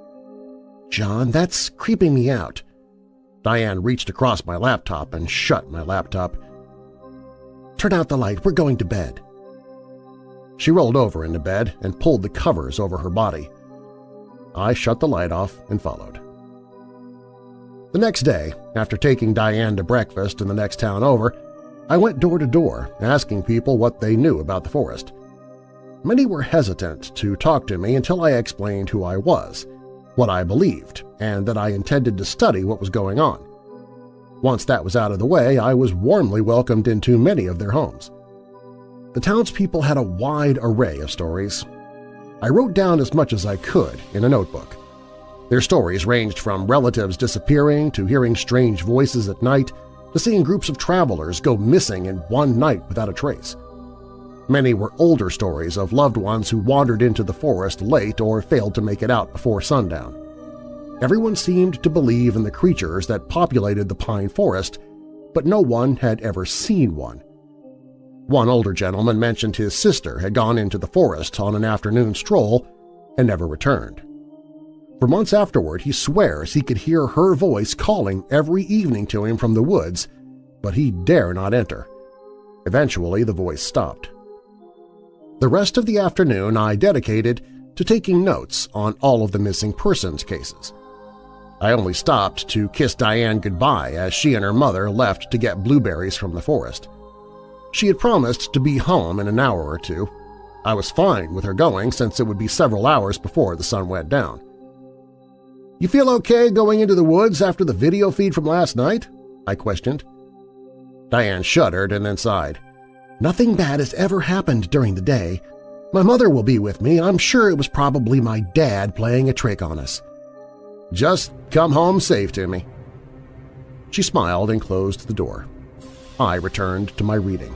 "John, that's creeping me out." Diane reached across my laptop and shut my laptop. "Turn out the light. We're going to bed." She rolled over into bed and pulled the covers over her body. I shut the light off and followed. The next day, after taking Diane to breakfast in the next town over, I went door to door asking people what they knew about the forest. Many were hesitant to talk to me until I explained who I was, what I believed, and that I intended to study what was going on. Once that was out of the way, I was warmly welcomed into many of their homes. The townspeople had a wide array of stories. I wrote down as much as I could in a notebook. Their stories ranged from relatives disappearing to hearing strange voices at night to seeing groups of travelers go missing in one night without a trace. Many were older stories of loved ones who wandered into the forest late or failed to make it out before sundown. Everyone seemed to believe in the creatures that populated the pine forest, but no one had ever seen one. One older gentleman mentioned his sister had gone into the forest on an afternoon stroll and never returned. For months afterward, he swears he could hear her voice calling every evening to him from the woods, but he dare not enter. Eventually, the voice stopped. The rest of the afternoon I dedicated to taking notes on all of the missing persons cases. I only stopped to kiss Diane goodbye as she and her mother left to get blueberries from the forest. She had promised to be home in an hour or two. I was fine with her going since it would be several hours before the sun went down. "You feel okay going into the woods after the video feed from last night?" I questioned. Diane shuddered and then sighed. "Nothing bad has ever happened during the day. My mother will be with me. I'm sure it was probably my dad playing a trick on us. Just come home safe to me." She smiled and closed the door. I returned to my reading.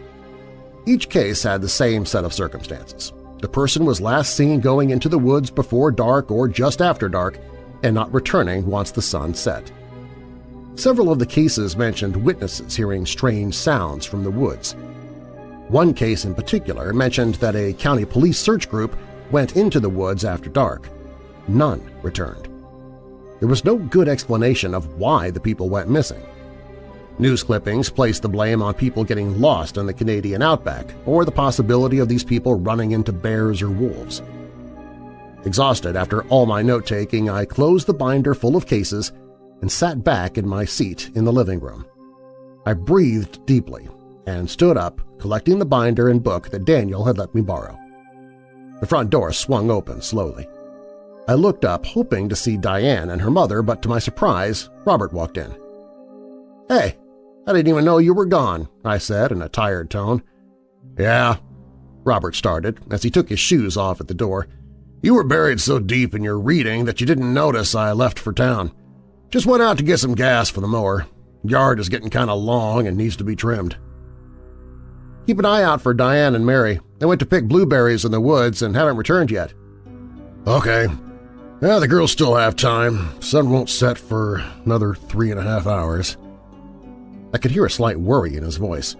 Each case had the same set of circumstances. The person was last seen going into the woods before dark or just after dark and not returning once the sun set. Several of the cases mentioned witnesses hearing strange sounds from the woods. One case in particular mentioned that a county police search group went into the woods after dark. None returned. There was no good explanation of why the people went missing. News clippings placed the blame on people getting lost in the Canadian outback or the possibility of these people running into bears or wolves. Exhausted after all my note-taking, I closed the binder full of cases and sat back in my seat in the living room. I breathed deeply and stood up, collecting the binder and book that Daniel had let me borrow. The front door swung open slowly. I looked up, hoping to see Diane and her mother, but to my surprise, Robert walked in. "Hey, I didn't even know you were gone," I said in a tired tone. "Yeah," Robert started as he took his shoes off at the door. "You were buried so deep in your reading that you didn't notice I left for town. Just went out to get some gas for the mower. Yard is getting kind of long and needs to be trimmed." "Keep an eye out for Diane and Mary. They went to pick blueberries in the woods and haven't returned yet." "Okay. Yeah, the girls still have time. Sun won't set for another three and a half hours." I could hear a slight worry in his voice.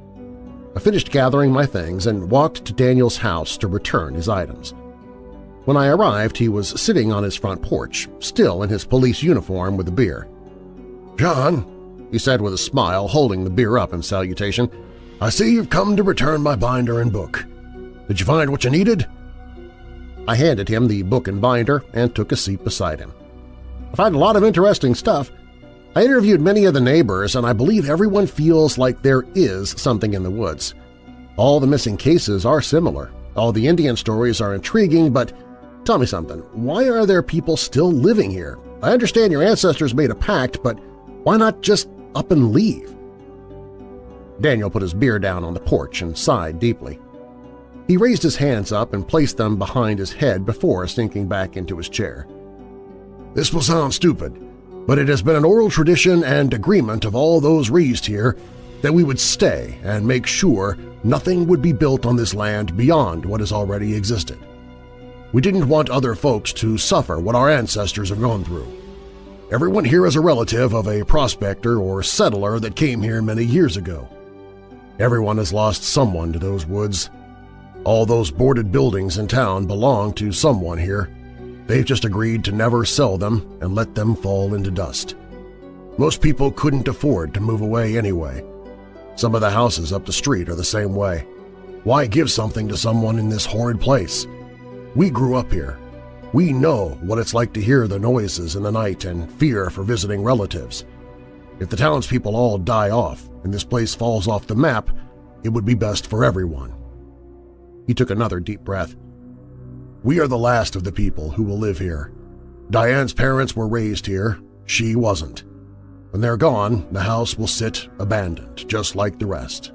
I finished gathering my things and walked to Daniel's house to return his items. When I arrived, he was sitting on his front porch, still in his police uniform with a beer. "John," he said with a smile, holding the beer up in salutation, "I see you've come to return my binder and book. Did you find what you needed?" I handed him the book and binder and took a seat beside him. "I found a lot of interesting stuff. I interviewed many of the neighbors, and I believe everyone feels like there is something in the woods. All the missing cases are similar. All the Indian stories are intriguing, but tell me something. Why are there people still living here? I understand your ancestors made a pact, but why not just up and leave?" Daniel put his beer down on the porch and sighed deeply. He raised his hands up and placed them behind his head before sinking back into his chair. "This will sound stupid, but it has been an oral tradition and agreement of all those raised here that we would stay and make sure nothing would be built on this land beyond what has already existed. We didn't want other folks to suffer what our ancestors have gone through. Everyone here is a relative of a prospector or settler that came here many years ago. Everyone has lost someone to those woods. All those boarded buildings in town belong to someone here. They've just agreed to never sell them and let them fall into dust. Most people couldn't afford to move away anyway. Some of the houses up the street are the same way. Why give something to someone in this horrid place? We grew up here. We know what it's like to hear the noises in the night and fear for visiting relatives. If the townspeople all die off and this place falls off the map, it would be best for everyone." He took another deep breath. "We are the last of the people who will live here. Diane's parents were raised here. She wasn't. When they're gone, the house will sit abandoned, just like the rest."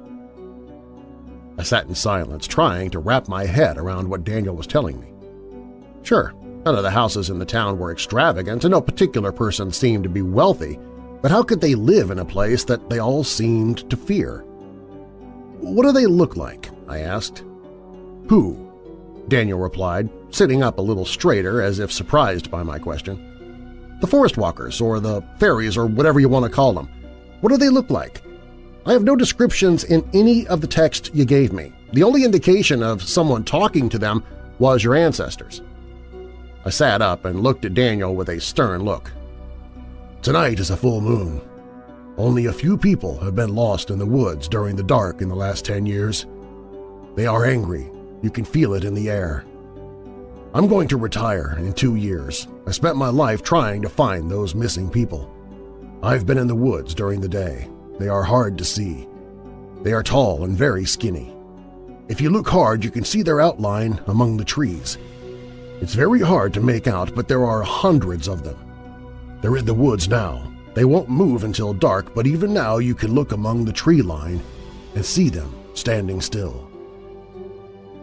I sat in silence, trying to wrap my head around what Daniel was telling me. Sure, none of the houses in the town were extravagant, and no particular person seemed to be wealthy, but how could they live in a place that they all seemed to fear? "What do they look like?" I asked. "Who?" Daniel replied, sitting up a little straighter as if surprised by my question. "The forest walkers, or the fairies, or whatever you want to call them. What do they look like? I have no descriptions in any of the text you gave me. The only indication of someone talking to them was your ancestors." I sat up and looked at Daniel with a stern look. "Tonight is a full moon. Only a few people have been lost in the woods during the dark in the last ten years. They are angry. You can feel it in the air. I'm going to retire in two years. I spent my life trying to find those missing people. I've been in the woods during the day. They are hard to see. They are tall and very skinny. If you look hard, you can see their outline among the trees. It's very hard to make out, but there are hundreds of them. They're in the woods now. They won't move until dark, but even now you can look among the tree line and see them standing still."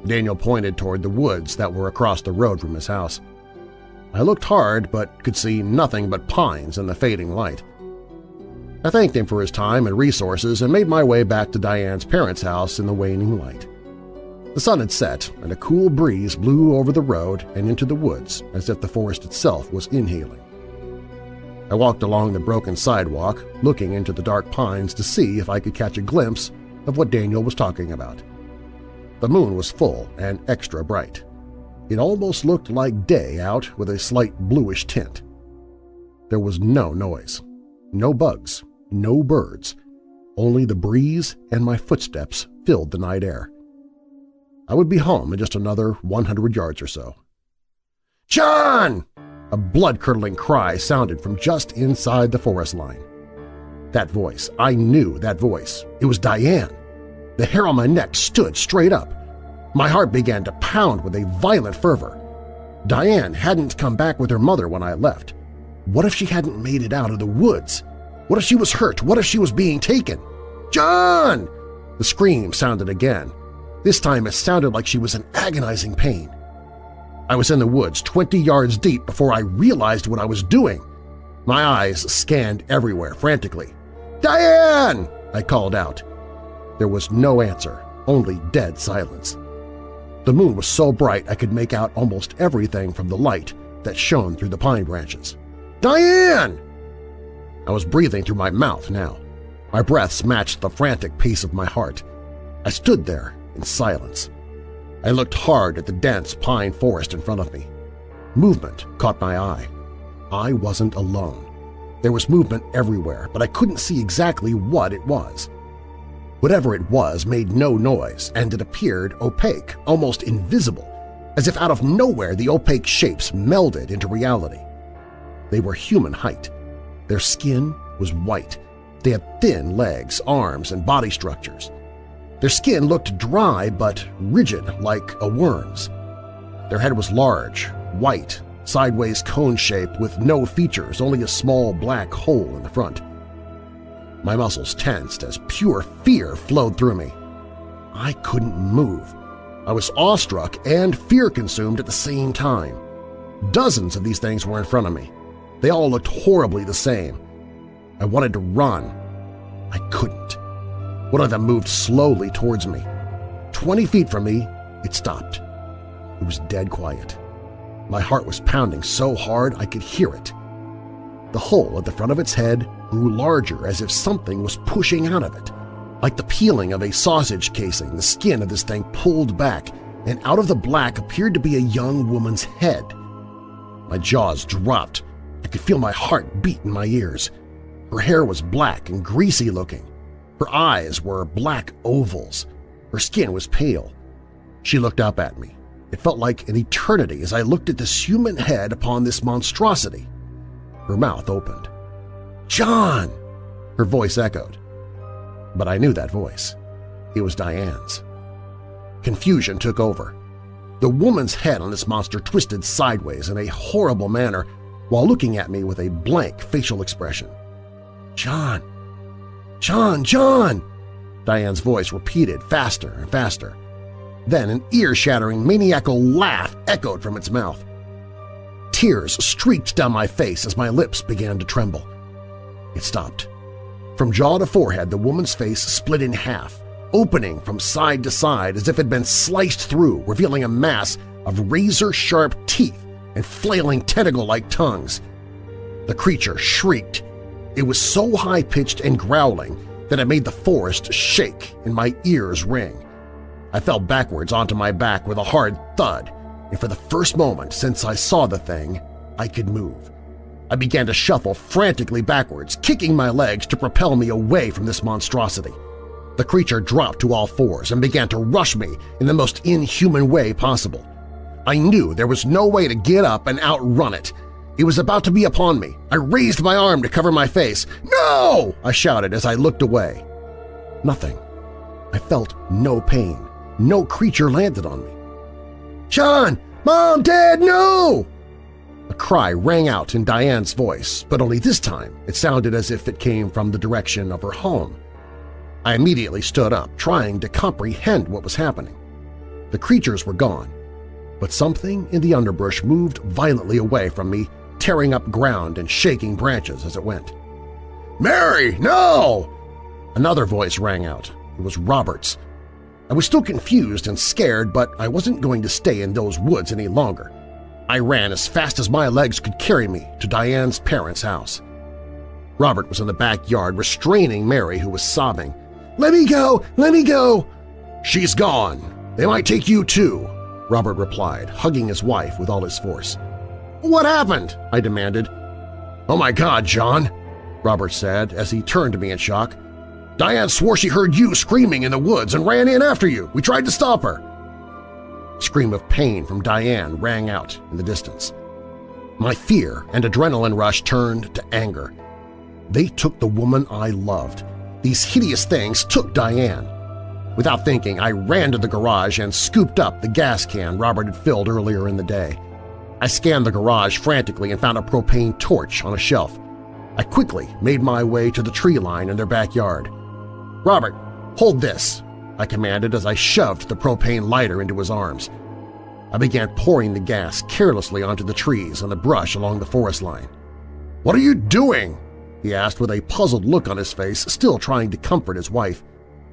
Daniel pointed toward the woods that were across the road from his house. I looked hard but could see nothing but pines in the fading light. I thanked him for his time and resources and made my way back to Diane's parents' house in the waning light. The sun had set, and a cool breeze blew over the road and into the woods as if the forest itself was inhaling. I walked along the broken sidewalk, looking into the dark pines to see if I could catch a glimpse of what Daniel was talking about. The moon was full and extra bright. It almost looked like day out with a slight bluish tint. There was no noise, no bugs, no birds. Only the breeze and my footsteps filled the night air. I would be home in just another one hundred yards or so. "John!" A blood-curdling cry sounded from just inside the forest line. That voice, I knew that voice. It was Diane. The hair on my neck stood straight up. My heart began to pound with a violent fervor. Diane hadn't come back with her mother when I left. What if she hadn't made it out of the woods? What if she was hurt? What if she was being taken? "John!" The scream sounded again. This time it sounded like she was in agonizing pain. I was in the woods twenty yards deep before I realized what I was doing. My eyes scanned everywhere frantically. "Diane!" I called out. There was no answer, only dead silence. The moon was so bright I could make out almost everything from the light that shone through the pine branches. "Diane!" I was breathing through my mouth now. My breaths matched the frantic pace of my heart. I stood there in silence. I looked hard at the dense pine forest in front of me. Movement caught my eye. I wasn't alone. There was movement everywhere, but I couldn't see exactly what it was. Whatever it was made no noise, and it appeared opaque, almost invisible, as if out of nowhere the opaque shapes melded into reality. They were human height. Their skin was white. They had thin legs, arms, and body structures. Their skin looked dry but rigid like a worm's. Their head was large, white, sideways cone-shaped with no features, only a small black hole in the front. My muscles tensed as pure fear flowed through me. I couldn't move. I was awestruck and fear-consumed at the same time. Dozens of these things were in front of me. They all looked horribly the same. I wanted to run. I couldn't. One of them moved slowly towards me. Twenty feet from me, it stopped. It was dead quiet. My heart was pounding so hard I could hear it. The hole at the front of its head grew larger as if something was pushing out of it. Like the peeling of a sausage casing, the skin of this thing pulled back, and out of the black appeared to be a young woman's head. My jaws dropped. I could feel my heart beat in my ears. Her hair was black and greasy-looking. Her eyes were black ovals. Her skin was pale. She looked up at me. It felt like an eternity as I looked at this human head upon this monstrosity. Her mouth opened. "John!" her voice echoed. But I knew that voice. It was Diane's. Confusion took over. The woman's head on this monster twisted sideways in a horrible manner while looking at me with a blank facial expression. "John! John! John!" Diane's voice repeated faster and faster. Then an ear-shattering, maniacal laugh echoed from its mouth. Tears streaked down my face as my lips began to tremble. It stopped. From jaw to forehead, the woman's face split in half, opening from side to side as if it had been sliced through, revealing a mass of razor-sharp teeth and flailing tentacle-like tongues. The creature shrieked. It was so high-pitched and growling that it made the forest shake and my ears ring. I fell backwards onto my back with a hard thud, and for the first moment since I saw the thing, I could move. I began to shuffle frantically backwards, kicking my legs to propel me away from this monstrosity. The creature dropped to all fours and began to rush me in the most inhuman way possible. I knew there was no way to get up and outrun it. It was about to be upon me. I raised my arm to cover my face. "No!" I shouted as I looked away. Nothing. I felt no pain. No creature landed on me. "John! Mom! Dad! No!" A cry rang out in Diane's voice, but only this time it sounded as if it came from the direction of her home. I immediately stood up, trying to comprehend what was happening. The creatures were gone, but something in the underbrush moved violently away from me, tearing up ground and shaking branches as it went. "Mary, no!" Another voice rang out. It was Robert's. I was still confused and scared, but I wasn't going to stay in those woods any longer. I ran as fast as my legs could carry me to Diane's parents' house. Robert was in the backyard restraining Mary, who was sobbing. "Let me go! Let me go!" "She's gone. They might take you too," Robert replied, hugging his wife with all his force. "What happened?" I demanded. "Oh my God, John," Robert said as he turned to me in shock. "Diane swore she heard you screaming in the woods and ran in after you. We tried to stop her." A scream of pain from Diane rang out in the distance. My fear and adrenaline rush turned to anger. They took the woman I loved. These hideous things took Diane. Without thinking, I ran to the garage and scooped up the gas can Robert had filled earlier in the day. I scanned the garage frantically and found a propane torch on a shelf. I quickly made my way to the tree line in their backyard. "Robert, hold this," I commanded as I shoved the propane lighter into his arms. I began pouring the gas carelessly onto the trees and the brush along the forest line. "What are you doing?" he asked with a puzzled look on his face, still trying to comfort his wife.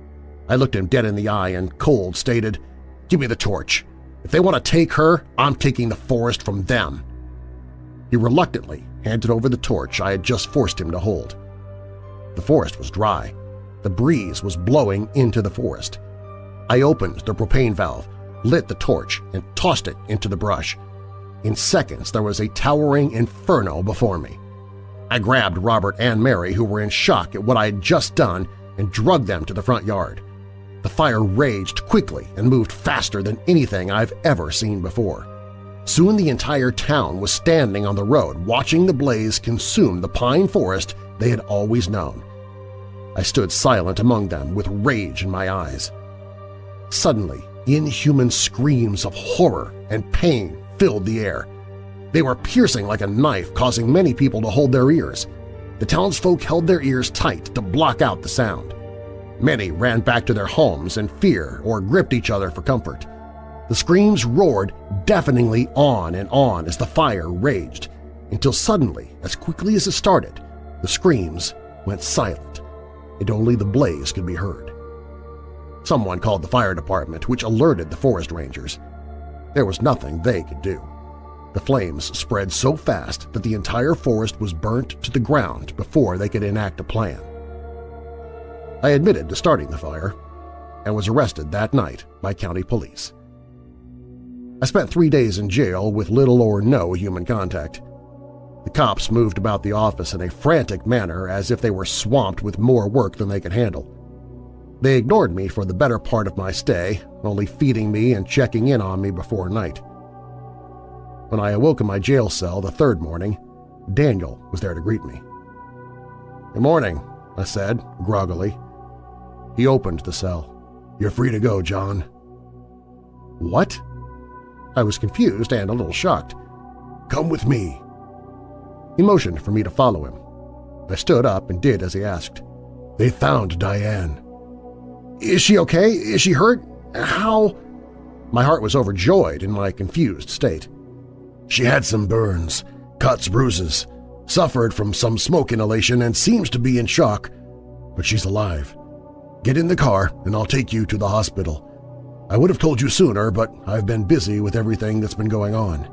I looked him dead in the eye and cold stated, "Give me the torch. If they want to take her, I'm taking the forest from them." He reluctantly handed over the torch I had just forced him to hold. The forest was dry. The breeze was blowing into the forest. I opened the propane valve, lit the torch, and tossed it into the brush. In seconds, there was a towering inferno before me. I grabbed Robert and Mary, who were in shock at what I had just done, and dragged them to the front yard. The fire raged quickly and moved faster than anything I've ever seen before. Soon the entire town was standing on the road watching the blaze consume the pine forest they had always known. I stood silent among them with rage in my eyes. Suddenly, inhuman screams of horror and pain filled the air. They were piercing like a knife, causing many people to hold their ears. The townsfolk held their ears tight to block out the sound. Many ran back to their homes in fear or gripped each other for comfort. The screams roared deafeningly on and on as the fire raged, until suddenly, as quickly as it started, the screams went silent, and only the blaze could be heard. Someone called the fire department, which alerted the forest rangers. There was nothing they could do. The flames spread so fast that the entire forest was burnt to the ground before they could enact a plan. I admitted to starting the fire and was arrested that night by county police. I spent three days in jail with little or no human contact. The cops moved about the office in a frantic manner as if they were swamped with more work than they could handle. They ignored me for the better part of my stay, only feeding me and checking in on me before night. When I awoke in my jail cell the third morning, Daniel was there to greet me. "Good morning," I said, groggily. He opened the cell. "You're free to go, John." "What?" I was confused and a little shocked. "Come with me." He motioned for me to follow him. I stood up and did as he asked. "They found Diane." "Is she okay? Is she hurt? How?" My heart was overjoyed in my confused state. "She had some burns, cuts, bruises, suffered from some smoke inhalation and seems to be in shock, but she's alive. Get in the car and I'll take you to the hospital. I would have told you sooner, but I've been busy with everything that's been going on."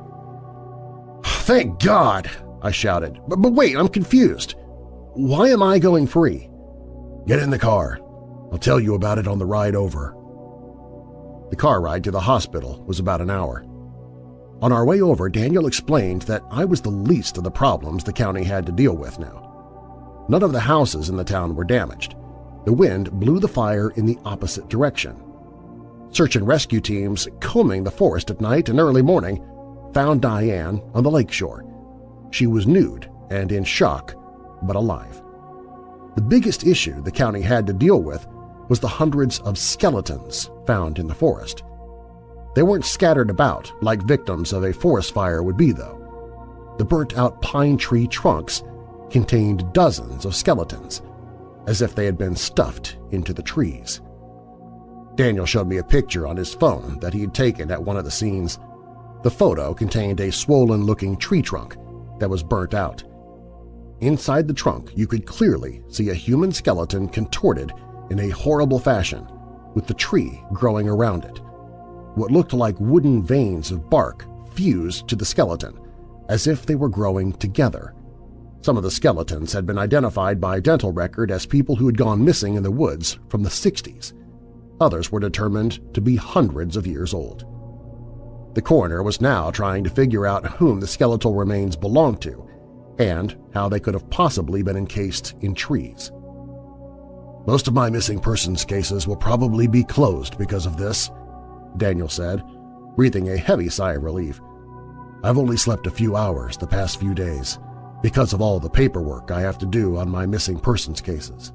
"Thank God!" I shouted. But, but wait, I'm confused. Why am I going free?" "Get in the car. I'll tell you about it on the ride over." The car ride to the hospital was about an hour. On our way over, Daniel explained that I was the least of the problems the county had to deal with now. None of the houses in the town were damaged. The wind blew the fire in the opposite direction. Search and rescue teams combing the forest at night and early morning found Diane on the lakeshore. She was nude and in shock, but alive. The biggest issue the county had to deal with was the hundreds of skeletons found in the forest. They weren't scattered about like victims of a forest fire would be, though. The burnt-out pine tree trunks contained dozens of skeletons, as if they had been stuffed into the trees. Daniel showed me a picture on his phone that he had taken at one of the scenes. The photo contained a swollen-looking tree trunk that was burnt out. Inside the trunk, you could clearly see a human skeleton contorted in a horrible fashion, with the tree growing around it. What looked like wooden veins of bark fused to the skeleton, as if they were growing together. Some of the skeletons had been identified by dental record as people who had gone missing in the woods from the sixties. Others were determined to be hundreds of years old. The coroner was now trying to figure out whom the skeletal remains belonged to and how they could have possibly been encased in trees. "Most of my missing persons cases will probably be closed because of this," Daniel said, breathing a heavy sigh of relief. "I've only slept a few hours the past few days because of all the paperwork I have to do on my missing persons cases."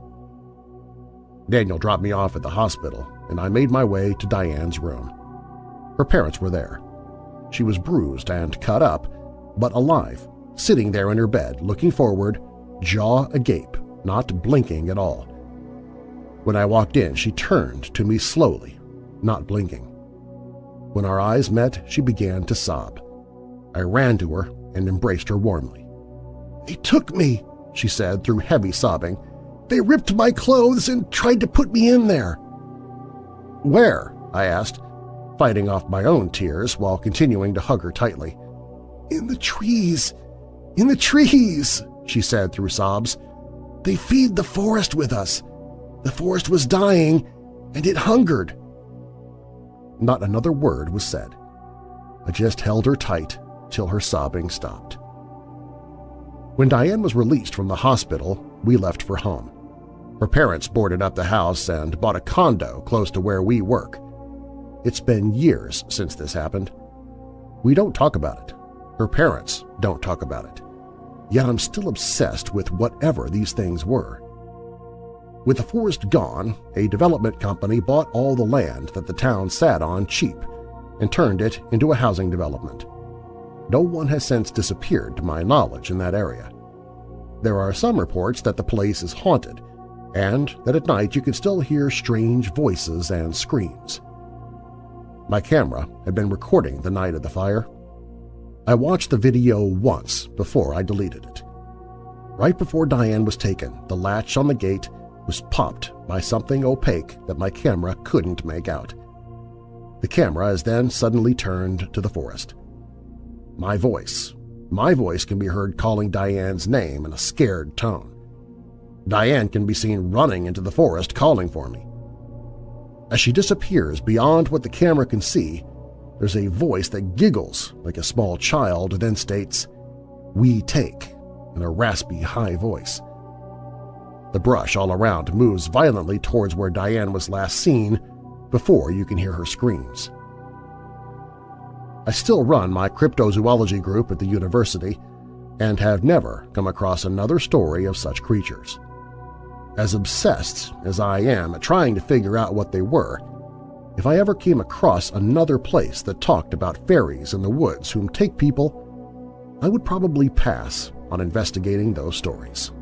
Daniel dropped me off at the hospital, and I made my way to Diane's room. Her parents were there. She was bruised and cut up, but alive, sitting there in her bed, looking forward, jaw agape, not blinking at all. When I walked in, she turned to me slowly, not blinking. When our eyes met, she began to sob. I ran to her and embraced her warmly. "They took me," she said through heavy sobbing. "They ripped my clothes and tried to put me in there." "Where?" I asked, fighting off my own tears while continuing to hug her tightly. "In the trees, in the trees," she said through sobs. "They feed the forest with us. The forest was dying, and it hungered." Not another word was said. I just held her tight till her sobbing stopped. When Diane was released from the hospital, we left for home. Her parents boarded up the house and bought a condo close to where we work. It's been years since this happened. We don't talk about it. Her parents don't talk about it. Yet I'm still obsessed with whatever these things were. With the forest gone, a development company bought all the land that the town sat on cheap and turned it into a housing development. No one has since disappeared to my knowledge in that area. There are some reports that the place is haunted and that at night you can still hear strange voices and screams. My camera had been recording the night of the fire. I watched the video once before I deleted it. Right before Diane was taken, the latch on the gate was popped by something opaque that my camera couldn't make out. The camera is then suddenly turned to the forest. My voice, my voice can be heard calling Diane's name in a scared tone. Diane can be seen running into the forest calling for me. As she disappears beyond what the camera can see, there's a voice that giggles like a small child, then states, "We take," in a raspy, high voice. The brush all around moves violently towards where Diane was last seen before you can hear her screams. I still run my cryptozoology group at the university and have never come across another story of such creatures. As obsessed as I am at trying to figure out what they were, if I ever came across another place that talked about fairies in the woods whom take people, I would probably pass on investigating those stories.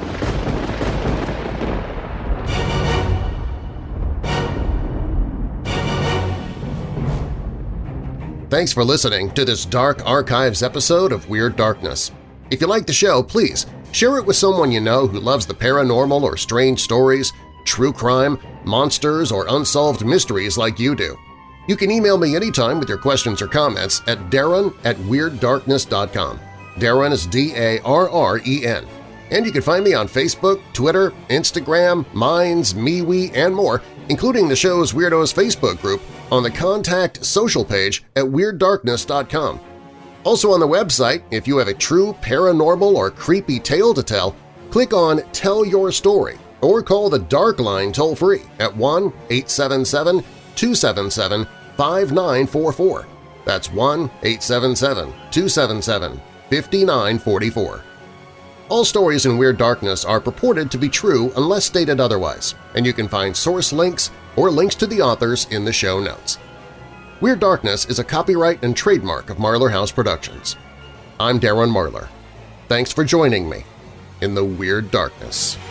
Thanks for listening to this Dark Archives episode of Weird Darkness. If you like the show, please share it with someone you know who loves the paranormal or strange stories, true crime, monsters, or unsolved mysteries like you do. You can email me anytime with your questions or comments at darren at weird darkness dot com. Darren is D A R R E N. And you can find me on Facebook, Twitter, Instagram, Minds, MeWe, and more, including the show's Weirdos Facebook group on the Contact Social page at weird darkness dot com. Also on the website, if you have a true paranormal or creepy tale to tell, click on Tell Your Story or call the Dark Line toll-free at one eight seven seven, two seven seven, five nine four four. That's one eight seven seven, two seven seven, five nine four four. All stories in Weird Darkness are purported to be true unless stated otherwise, and you can find source links or links to the authors in the show notes. Weird Darkness is a copyright and trademark of Marlar House Productions. I'm Darren Marlar. Thanks for joining me in the Weird Darkness.